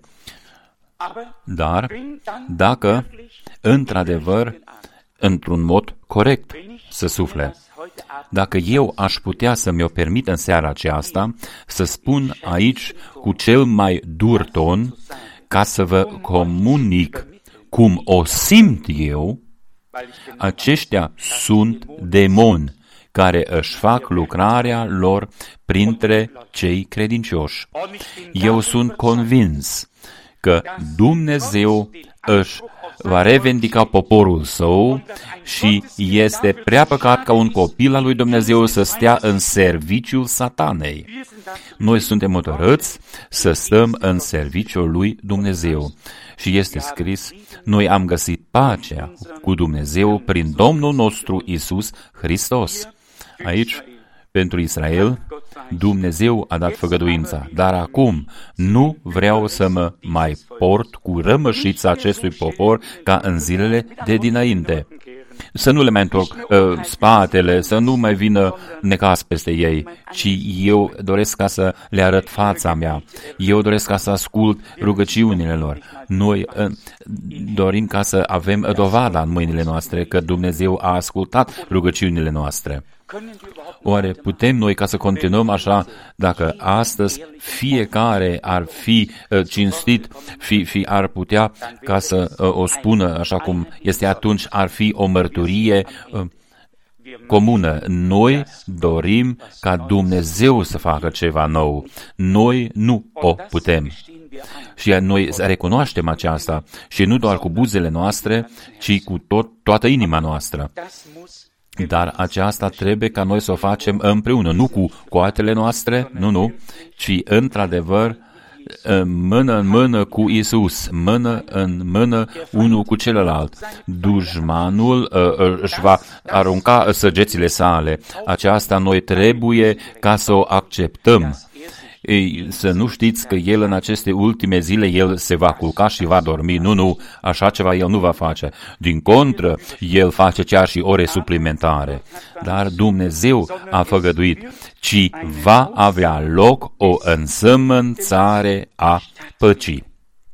Dar dacă, într-adevăr, într-un mod corect să sufle, dacă eu aș putea să mi-o permit în seara aceasta să spun aici cu cel mai dur ton, ca să vă comunic cum o simt eu, aceștia sunt demoni care își fac lucrarea lor printre cei credincioși. Eu sunt convins că Dumnezeu își va revendica poporul său și este prea păcat ca un copil al lui Dumnezeu să stea în serviciul Satanei. Noi suntem hotărâți să stăm în serviciul lui Dumnezeu. Și este scris, noi am găsit pacea cu Dumnezeu prin Domnul nostru Iisus Hristos. Aici, pentru Israel, Dumnezeu a dat făgăduința, dar acum nu vreau să mă mai port cu rămășița acestui popor ca în zilele de dinainte. Să nu le mai întorc spatele, să nu mai vină necaz peste ei, ci eu doresc ca să le arăt fața mea. Eu doresc ca să ascult rugăciunile lor. Noi dorim ca să avem dovada în mâinile noastre că Dumnezeu a ascultat rugăciunile noastre. Oare putem noi ca să continuăm așa, dacă astăzi fiecare ar fi cinstit și ar putea ca să o spună așa cum este atunci, ar fi o mărturie comună. Noi dorim ca Dumnezeu să facă ceva nou. Noi nu o putem. Și noi recunoaștem aceasta și nu doar cu buzele noastre, ci cu toată inima noastră. Dar aceasta trebuie ca noi să o facem împreună, nu cu coatele noastre, nu, ci într-adevăr mână în mână cu Iisus, mână în mână unul cu celălalt. Dușmanul își va arunca săgețile sale. Aceasta noi trebuie ca să o acceptăm. Ei, să nu știți că el în aceste ultime zile, el se va culca și va dormi. Nu, așa ceva el nu va face. Din contră, el face chiar și ore suplimentare. Dar Dumnezeu a făgăduit, ci va avea loc o însămânțare a păcii.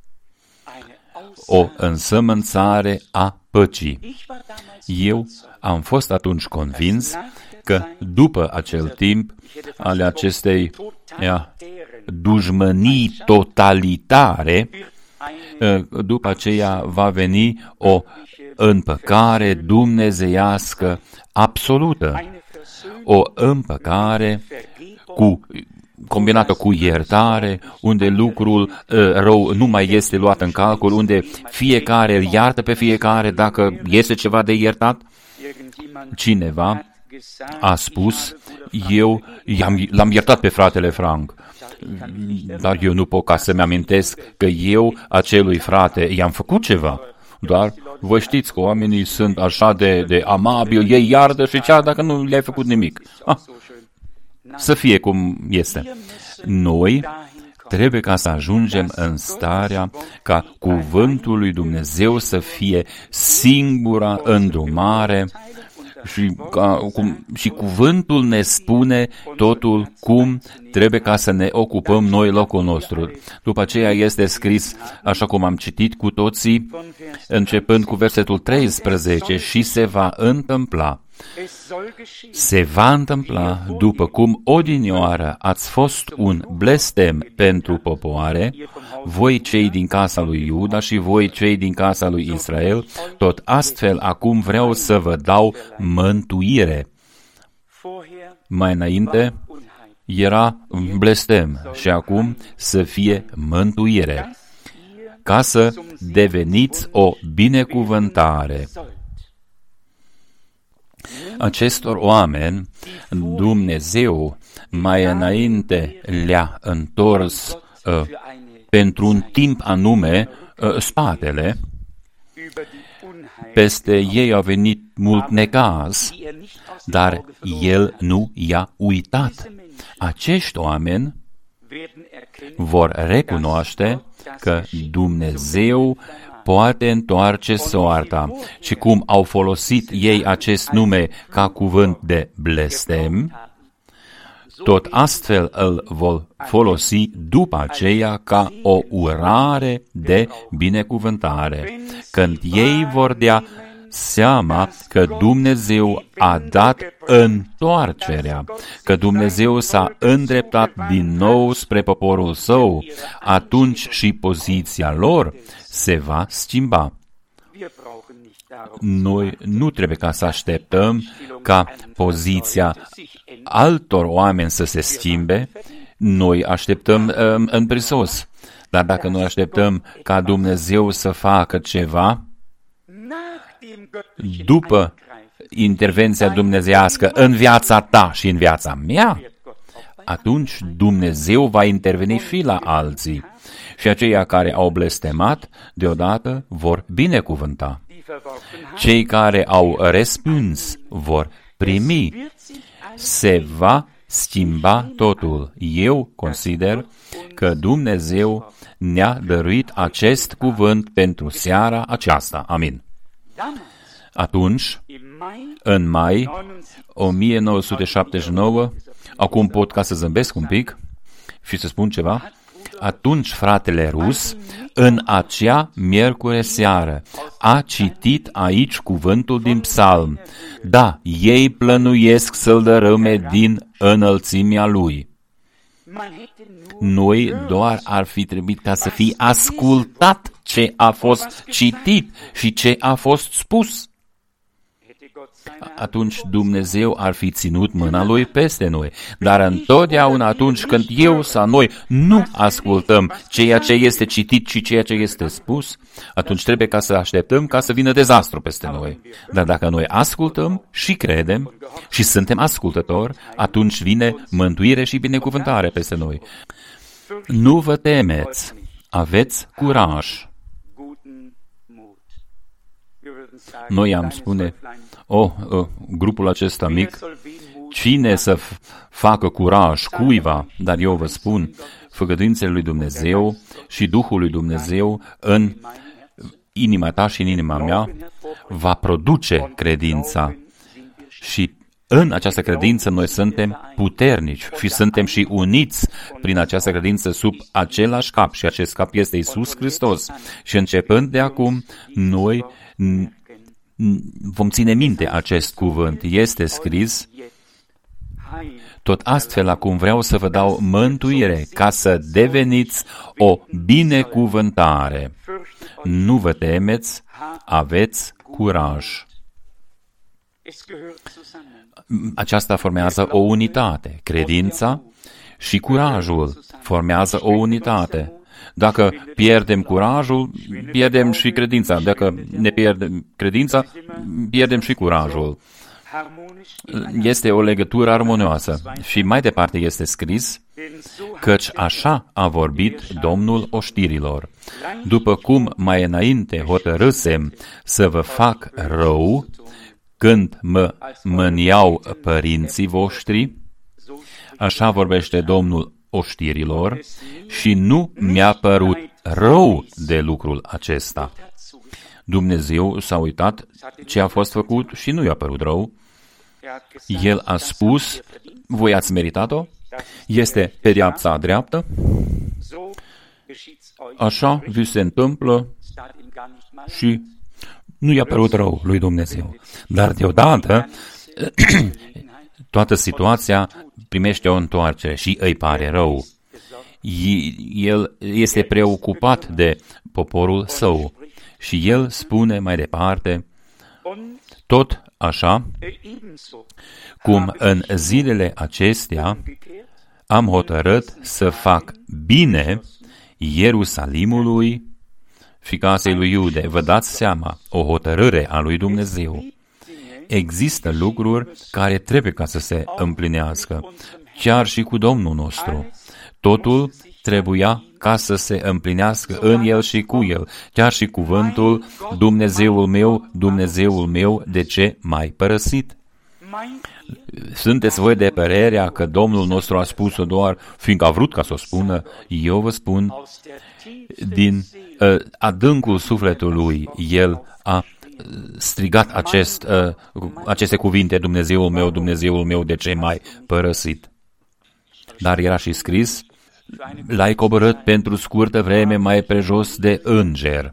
O însămânțare a păcii. Eu am fost atunci convins că după acel timp ale acestei dușmănii totalitare, după aceea va veni o împăcare dumnezeiască absolută, o împăcare combinată cu iertare, unde lucrul rău nu mai este luat în calcul, unde fiecare îl iartă pe fiecare dacă este ceva de iertat. Cineva a spus, eu l-am iertat pe fratele Frank, dar eu nu pot ca să-mi amintesc că eu acelui frate i-am făcut ceva. Dar vă știți că oamenii sunt așa de amabili, ei iartă și chiar dacă nu le-ai făcut nimic. Să fie cum este. Noi trebuie ca să ajungem în starea ca cuvântul lui Dumnezeu să fie singura îndrumare și cuvântul ne spune totul cum trebuie ca să ne ocupăm noi locul nostru. După aceea este scris, așa cum am citit cu toții, începând cu versetul 13, și se va întâmpla după cum odinioară ați fost un blestem pentru popoare, voi cei din casa lui Iuda și voi cei din casa lui Israel, tot astfel acum vreau să vă dau mântuire. Mai înainte era blestem și acum să fie mântuire, ca să deveniți o binecuvântare. Acestor oameni, Dumnezeu mai înainte le-a întors pentru un timp anume spatele. Peste ei a venit mult necaz, dar El nu i-a uitat. Acești oameni vor recunoaște că Dumnezeu poate întoarce soarta și cum au folosit ei acest nume ca cuvânt de blestem, tot astfel îl vor folosi după aceea ca o urare de binecuvântare. Când ei vor dea seama că Dumnezeu a dat întoarcerea, că Dumnezeu s-a îndreptat din nou spre poporul său, atunci și poziția lor se va schimba. Noi nu trebuie ca să așteptăm ca poziția altor oameni să se schimbe, noi așteptăm în prisos. Dar dacă noi așteptăm ca Dumnezeu să facă ceva, după intervenția dumnezeiască în viața ta și în viața mea, atunci Dumnezeu va interveni și la alții. Și aceia care au blestemat, deodată vor binecuvânta. Cei care au respins vor primi. Se va schimba totul. Eu consider că Dumnezeu ne-a dăruit acest cuvânt pentru seara aceasta. Amin. Atunci, în mai 1979, acum pot ca să zâmbesc un pic și să spun ceva, atunci fratele Rus, în acea miercure seară, a citit aici cuvântul din psalm. Da, ei plănuiesc să-l dărâme din înălțimea lui. Noi doar ar fi trebuit ca să fie ascultat ce a fost citit și ce a fost spus. Atunci Dumnezeu ar fi ținut mâna Lui peste noi. Dar întotdeauna atunci când eu sau noi nu ascultăm ceea ce este citit și ceea ce este spus, atunci trebuie ca să așteptăm ca să vină dezastru peste noi. Dar dacă noi ascultăm și credem și suntem ascultători, atunci vine mântuire și binecuvântare peste noi. Nu vă temeți, aveți curaj. Noi am spune, grupul acesta mic, cine să facă curaj cuiva, dar eu vă spun, făgăduințele lui Dumnezeu și Duhul lui Dumnezeu în inima ta și în inima mea va produce credința. Și în această credință noi suntem puternici și suntem și uniți prin această credință sub același cap și acest cap este Iisus Hristos. Și începând de acum, noi vom ține minte acest cuvânt. Este scris, tot astfel acum vreau să vă dau mântuire ca să deveniți o binecuvântare. Nu vă temeți, aveți curaj. Aceasta formează o unitate. Credința și curajul formează o unitate. Dacă pierdem curajul, pierdem și credința. Dacă ne pierdem credința, pierdem și curajul. Este o legătură armonioasă. Și mai departe este scris, căci așa a vorbit Domnul oștirilor. După cum mai înainte hotărâsem să vă fac rău, când mă mâniau părinții voștri, așa vorbește Domnul oștirilor și nu mi-a părut rău de lucrul acesta. Dumnezeu s-a uitat ce a fost făcut și nu i-a părut rău. El a spus, voi ați meritat-o, este pedeapsa dreaptă, așa vi se întâmplă și nu i-a părut rău lui Dumnezeu. Dar deodată toată situația primește o întoarcere și îi pare rău. El este preocupat de poporul său și el spune mai departe, tot așa cum în zilele acestea am hotărât să fac bine Ierusalimului și casei lui Iude. Vă dați seama, o hotărâre a lui Dumnezeu. Există lucruri care trebuie ca să se împlinească, chiar și cu Domnul nostru. Totul trebuia ca să se împlinească în El și cu El. Chiar și cuvântul, Dumnezeul meu, de ce m-ai părăsit? Sunteți voi de părerea că Domnul nostru a spus-o doar fiindcă a vrut ca să o spună? Eu vă spun, din adâncul sufletului, El a strigat aceste cuvinte, Dumnezeul meu, de ce m-ai părăsit? Dar era și scris, l-ai coborât pentru scurtă vreme mai prejos de înger.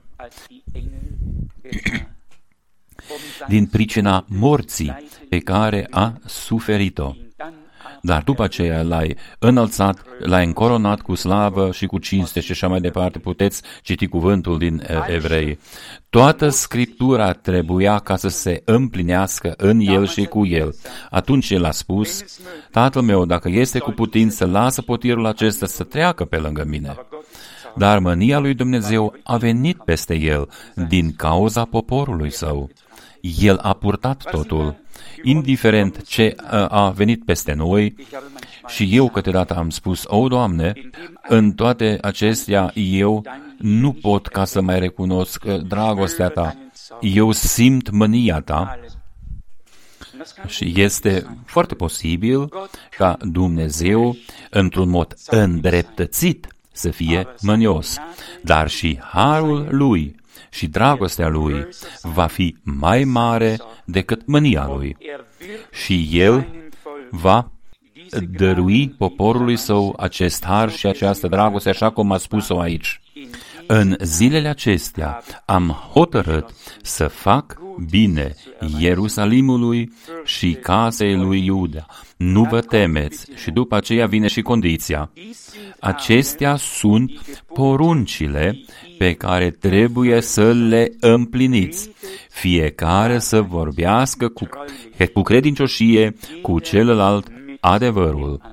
Din pricina morții pe care a suferit-o. Dar după aceea l-ai înălțat, l-ai încoronat cu slavă și cu cinste și așa mai departe. Puteți citi cuvântul din Evrei. Toată Scriptura trebuia ca să se împlinească în El și cu El. Atunci El a spus, Tatăl meu, dacă este cu putință, lasă potirul acesta să treacă pe lângă mine. Dar mânia lui Dumnezeu a venit peste El din cauza poporului său. El a purtat totul, indiferent ce a venit peste noi, și eu câteodată am spus, o, Doamne, în toate acestea eu nu pot ca să mai recunosc dragostea Ta. Eu simt mânia Ta și este foarte posibil ca Dumnezeu, într-un mod îndreptățit, să fie mânios, dar și harul Lui și dragostea Lui va fi mai mare decât mânia Lui. Și El va dărui poporului Său acest har și această dragoste, așa cum a spus-o aici. În zilele acestea am hotărât să fac bine Ierusalimului și casei lui Iuda. Nu vă temeți. Și după aceea vine și condiția. Acestea sunt poruncile pe care trebuie să le împliniți. Fiecare să vorbească cu credincioșie cu celălalt adevărul.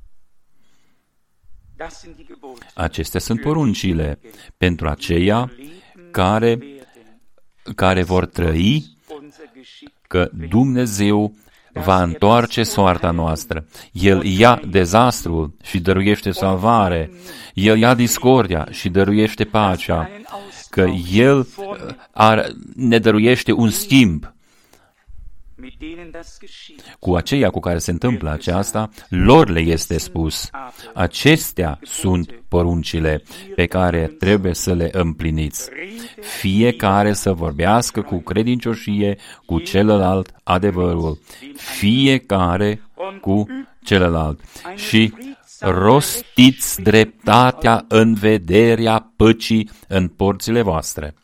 Acestea sunt poruncile pentru aceia care vor trăi că Dumnezeu va întoarce soarta noastră. El ia dezastrul și dăruiește salvare. El ia discordia și dăruiește pacea. Că El ne dăruiește un schimb. Cu aceia cu care se întâmplă aceasta, lor le este spus. Acestea sunt poruncile pe care trebuie să le împliniți. Fiecare să vorbească cu credincioșie cu celălalt adevărul. Fiecare cu celălalt. Și rostiți dreptatea în vederea păcii în porțile voastre.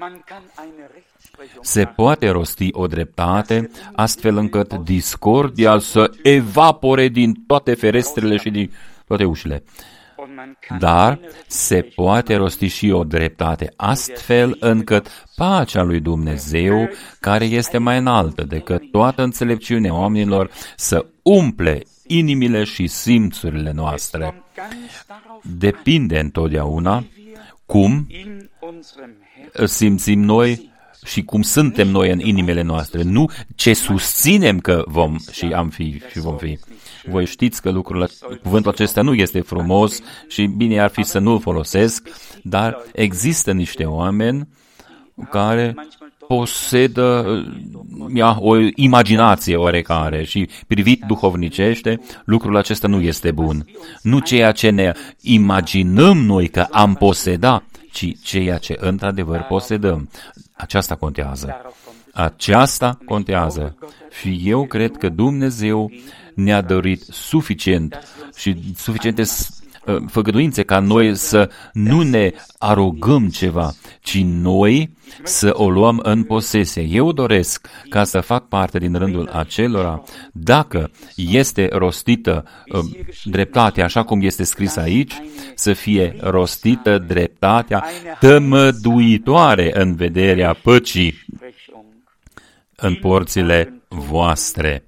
Se poate rosti o dreptate astfel încât discordia să evapore din toate ferestrele și din toate ușile. Dar se poate rosti și o dreptate astfel încât pacea lui Dumnezeu, care este mai înaltă decât toată înțelepciunea oamenilor, să umple inimile și simțurile noastre. Depinde întotdeauna cum simțim noi și cum suntem noi în inimile noastre, nu ce susținem că vom și am fi și vom fi. Voi știți că cuvântul acesta nu este frumos și bine ar fi să nu-l folosesc, dar există niște oameni care posedă o imaginație oarecare și privit duhovnicește, lucrul acesta nu este bun. Nu ceea ce ne imaginăm noi că am poseda, ci ceea ce într-adevăr posedăm. Aceasta contează. Aceasta contează. Și eu cred că Dumnezeu ne-a dorit suficient și suficiente făgăduințe ca noi să nu ne arogăm ceva, ci noi să o luăm în posesie. Eu doresc ca să fac parte din rândul acelora, dacă este rostită dreptatea, așa cum este scris aici, să fie rostită dreptatea tămăduitoare în vederea păcii în porțile voastre.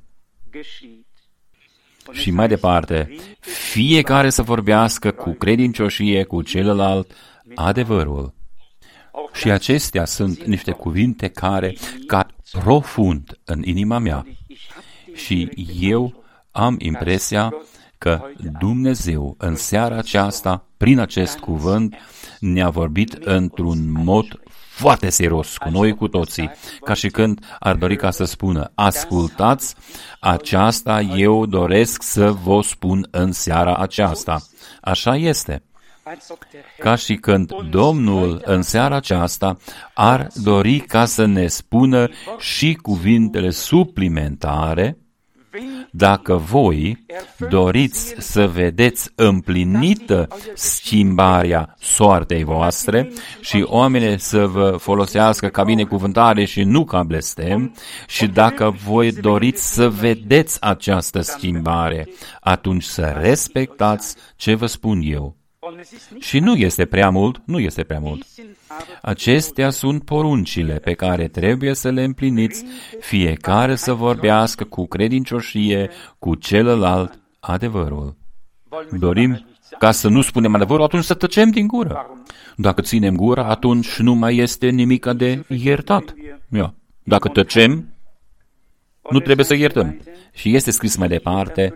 Și mai departe, fiecare să vorbească cu credincioșie cu celălalt adevărul. Și acestea sunt niște cuvinte care cad profund în inima mea. Și eu am impresia că Dumnezeu în seara aceasta, prin acest cuvânt, ne-a vorbit într-un mod foarte serios cu noi cu toții, ca și când ar dori ca să spună, ascultați, aceasta eu doresc să vă spun în seara aceasta. Așa este. Ca și când Domnul în seara aceasta ar dori ca să ne spună și cuvintele suplimentare, dacă voi doriți să vedeți împlinită schimbarea soartei voastre și oamenii să vă folosească ca binecuvântare și nu ca blestem, și dacă voi doriți să vedeți această schimbare, atunci să respectați ce vă spun eu. Și nu este prea mult, nu este prea mult. Acestea sunt poruncile pe care trebuie să le împliniți, fiecare să vorbească cu credincioșie cu celălalt adevărul. Dorim ca să nu spunem adevărul, atunci să tăcem din gură. Dacă ținem gura, atunci nu mai este nimic de iertat. Dacă tăcem, nu trebuie să iertăm. Și este scris mai departe,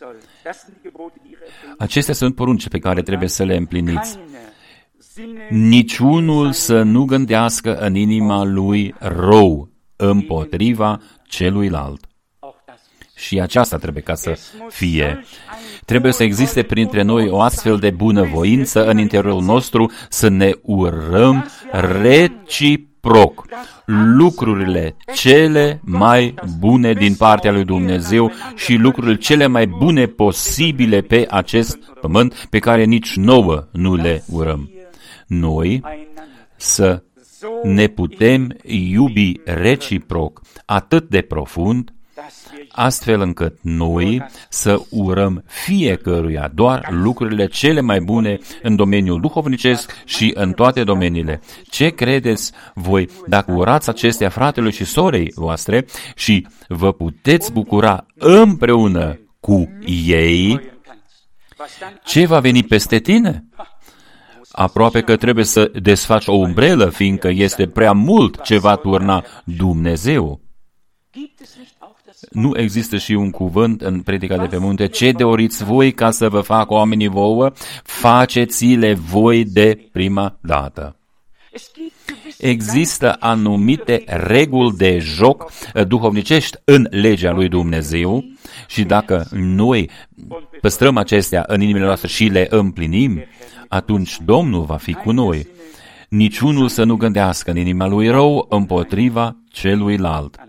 acestea sunt porunci pe care trebuie să le împliniți. Niciunul să nu gândească în inima lui rău împotriva celuilalt. Și aceasta trebuie ca să fie. Trebuie să existe printre noi o astfel de bunăvoință în interiorul nostru, să ne urăm reciproc lucrurile cele mai bune din partea lui Dumnezeu și lucrurile cele mai bune posibile pe acest pământ, pe care nici nouă nu le urăm. Noi să ne putem iubi reciproc atât de profund, astfel încât noi să urăm fiecăruia doar lucrurile cele mai bune în domeniul duhovnicesc și în toate domeniile. Ce credeți voi dacă urați acestea fratelui și sorei voastre și vă puteți bucura împreună cu ei, ce va veni peste tine? Aproape că trebuie să desfaci o umbrelă, fiindcă este prea mult ce va turna Dumnezeu. Nu există și un cuvânt în Predica de pe munte, ce doriți voi ca să vă facă oamenii vouă, faceți-le voi de prima dată. Există anumite reguli de joc duhovnicești în legea lui Dumnezeu și dacă noi păstrăm acestea în inimile noastre și le împlinim, atunci Domnul va fi cu noi. Niciunul să nu gândească în inima lui rău împotriva celuilalt.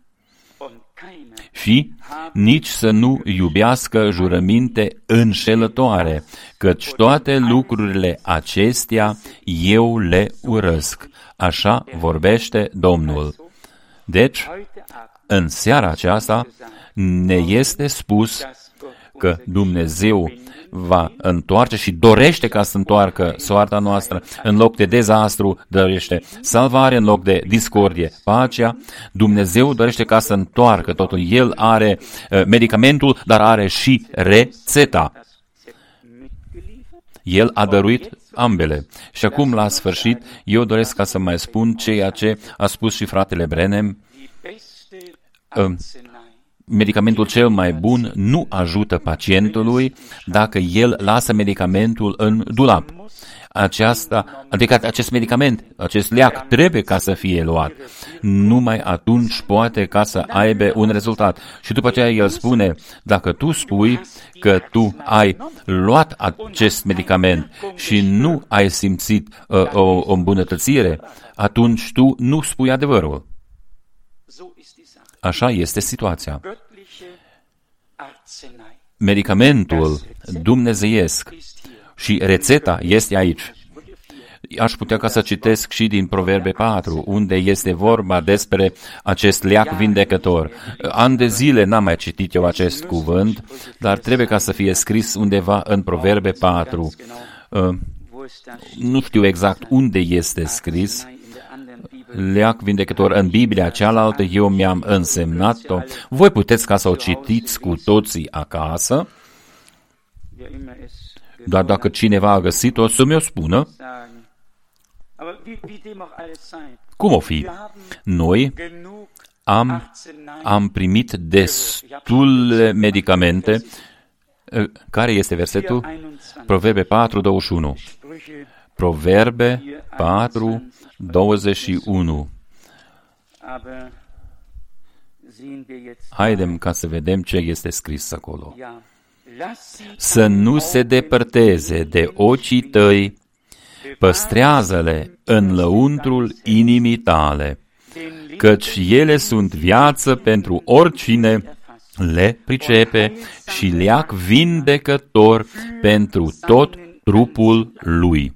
Și nici să nu iubească jurăminte înșelătoare, căci toate lucrurile acestea eu le urăsc. Așa vorbește Domnul. Deci, în seara aceasta ne este spus că Dumnezeu va întoarce și dorește ca să întoarcă soarta noastră. În loc de dezastru, dorește salvare, în loc de discordie, pacea. Dumnezeu dorește ca să întoarcă totul. El are medicamentul, dar are și rețeta. El a dăruit ambele. Și acum, la sfârșit, eu doresc ca să mai spun ceea ce a spus și fratele Branham. Medicamentul cel mai bun nu ajută pacientului dacă el lasă medicamentul în dulap. adică acest medicament, acest leac trebuie ca să fie luat. Numai atunci poate ca să aibă un rezultat. Și după aceea el spune, dacă tu spui că tu ai luat acest medicament și nu ai simțit o îmbunătățire, atunci tu nu spui adevărul. Așa este situația. Medicamentul dumnezeiesc și rețeta este aici. Aș putea ca să citesc și din Proverbe 4, unde este vorba despre acest leac vindecător. Ani de zile n-am mai citit eu acest cuvânt, dar trebuie ca să fie scris undeva în Proverbe 4. Nu știu exact unde este scris. Leac vindecător în Biblia cealaltă, eu mi-am însemnat-o. Voi puteți ca să o citiți cu toții acasă, dar dacă cineva a găsit-o, să mi-o spună. Cum o fi? Noi am primit destule medicamente. Care este versetul? Proverbe 4:21. Proverbe 4:21. Haidem ca să vedem ce este scris acolo. Să nu se depărteze de ochii tăi, păstrează-le în lăuntrul inimii tale, căci ele sunt viață pentru oricine le pricepe și leac vindecător pentru tot trupul lui.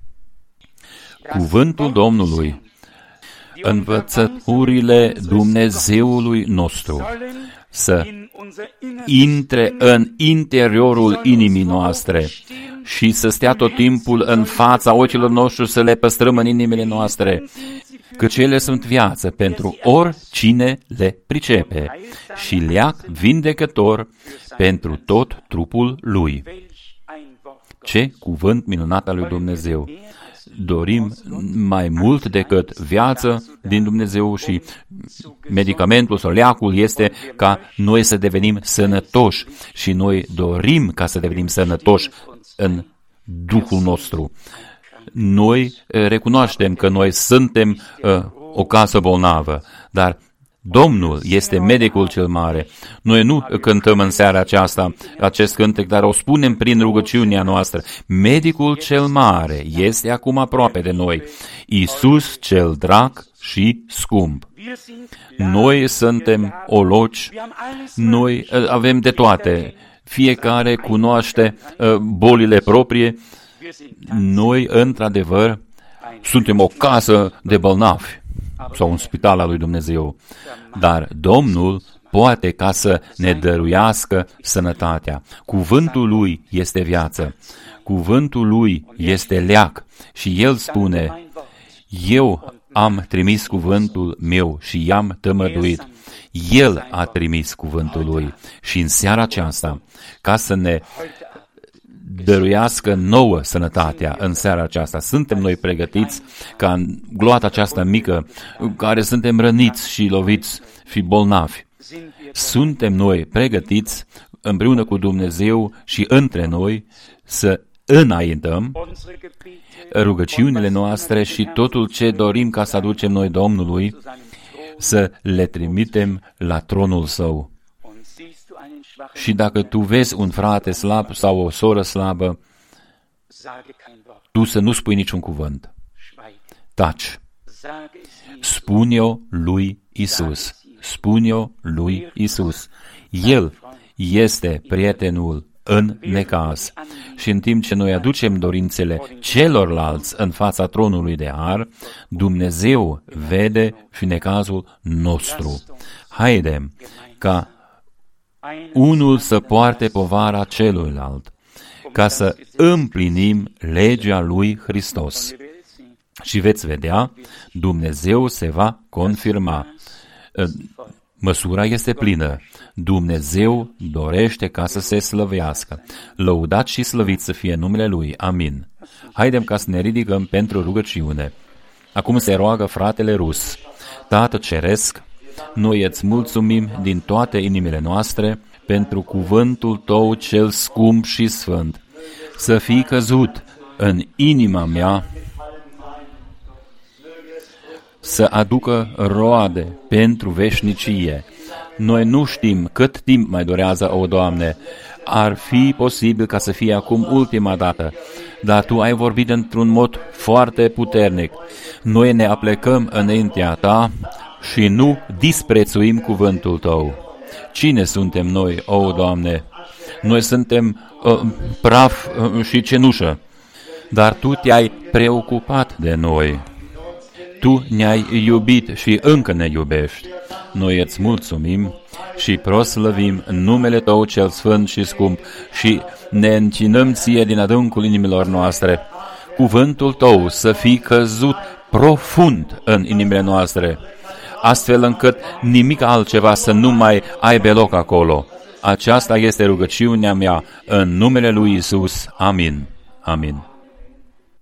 Cuvântul Domnului, învățăturile Dumnezeului nostru să intre în interiorul inimii noastre și să stea tot timpul în fața ochilor noștri, să le păstrăm în inimile noastre, căci ele sunt viață pentru oricine le pricepe și leac vindecător pentru tot trupul lui. Ce cuvânt minunat al lui Dumnezeu! Dorim mai mult decât viață din Dumnezeu și medicamentul sau leacul este ca noi să devenim sănătoși și noi dorim ca să devenim sănătoși în Duhul nostru. Noi recunoaștem că noi suntem o casă bolnavă, dar Domnul este medicul cel mare. Noi nu cântăm în seara aceasta acest cântec, dar o spunem prin rugăciunea noastră. Medicul cel mare este acum aproape de noi. Iisus cel drag și scump. Noi suntem ologi, noi avem de toate. Fiecare cunoaște bolile proprie. Noi, într-adevăr, suntem o casă de bolnavi sau un spital al lui Dumnezeu. Dar Domnul poate ca să ne dăruiască sănătatea. Cuvântul Lui este viață. Cuvântul Lui este leac. Și El spune, eu am trimis cuvântul meu și i-am tămăduit. El a trimis cuvântul Lui. Și în seara aceasta, ca să ne dăruiască nouă sănătatea în seara aceasta. Suntem noi pregătiți ca în gloata aceasta mică, care suntem răniți și loviți și bolnavi. Suntem noi pregătiți împreună cu Dumnezeu și între noi să înaintăm rugăciunile noastre și totul ce dorim ca să aducem noi Domnului, să le trimitem la tronul Său. Și dacă tu vezi un frate slab sau o soră slabă, tu să nu spui niciun cuvânt. Taci. Spune-o lui Isus. Spune-o lui Isus. El este prietenul în necaz. Și în timp ce noi aducem dorințele celorlalți în fața tronului de har, Dumnezeu vede și necazul nostru. Haidem ca unul să poarte povara celuilalt, ca să împlinim legea lui Hristos. Și veți vedea, Dumnezeu se va confirma. Măsura este plină. Dumnezeu dorește ca să se slăvească. Lăudat și slăvit să fie numele Lui. Amin. Haidem ca să ne ridicăm pentru rugăciune. Acum se roagă fratele Rus. Tată Ceresc, noi îți mulțumim din toate inimile noastre pentru cuvântul Tău cel scump și sfânt. Să fii căzut în inima mea să aducă roade pentru veșnicie. Noi nu știm cât timp mai durează, o Doamne. Ar fi posibil ca să fie acum ultima dată, dar Tu ai vorbit într-un mod foarte puternic. Noi ne aplecăm înaintea Ta și nu disprețuim cuvântul Tău. Cine suntem noi, o Doamne? Noi suntem praf și cenușă, dar Tu Te-ai preocupat de noi. Tu ne-ai iubit și încă ne iubești. Noi îți mulțumim și proslăvim numele Tău cel sfânt și scump și ne închinăm Ție din adâncul inimilor noastre. Cuvântul Tău să fie căzut profund în inimile noastre, astfel încât nimic altceva să nu mai aibă loc acolo. Aceasta este rugăciunea mea în numele lui Iisus. Amin. Amin.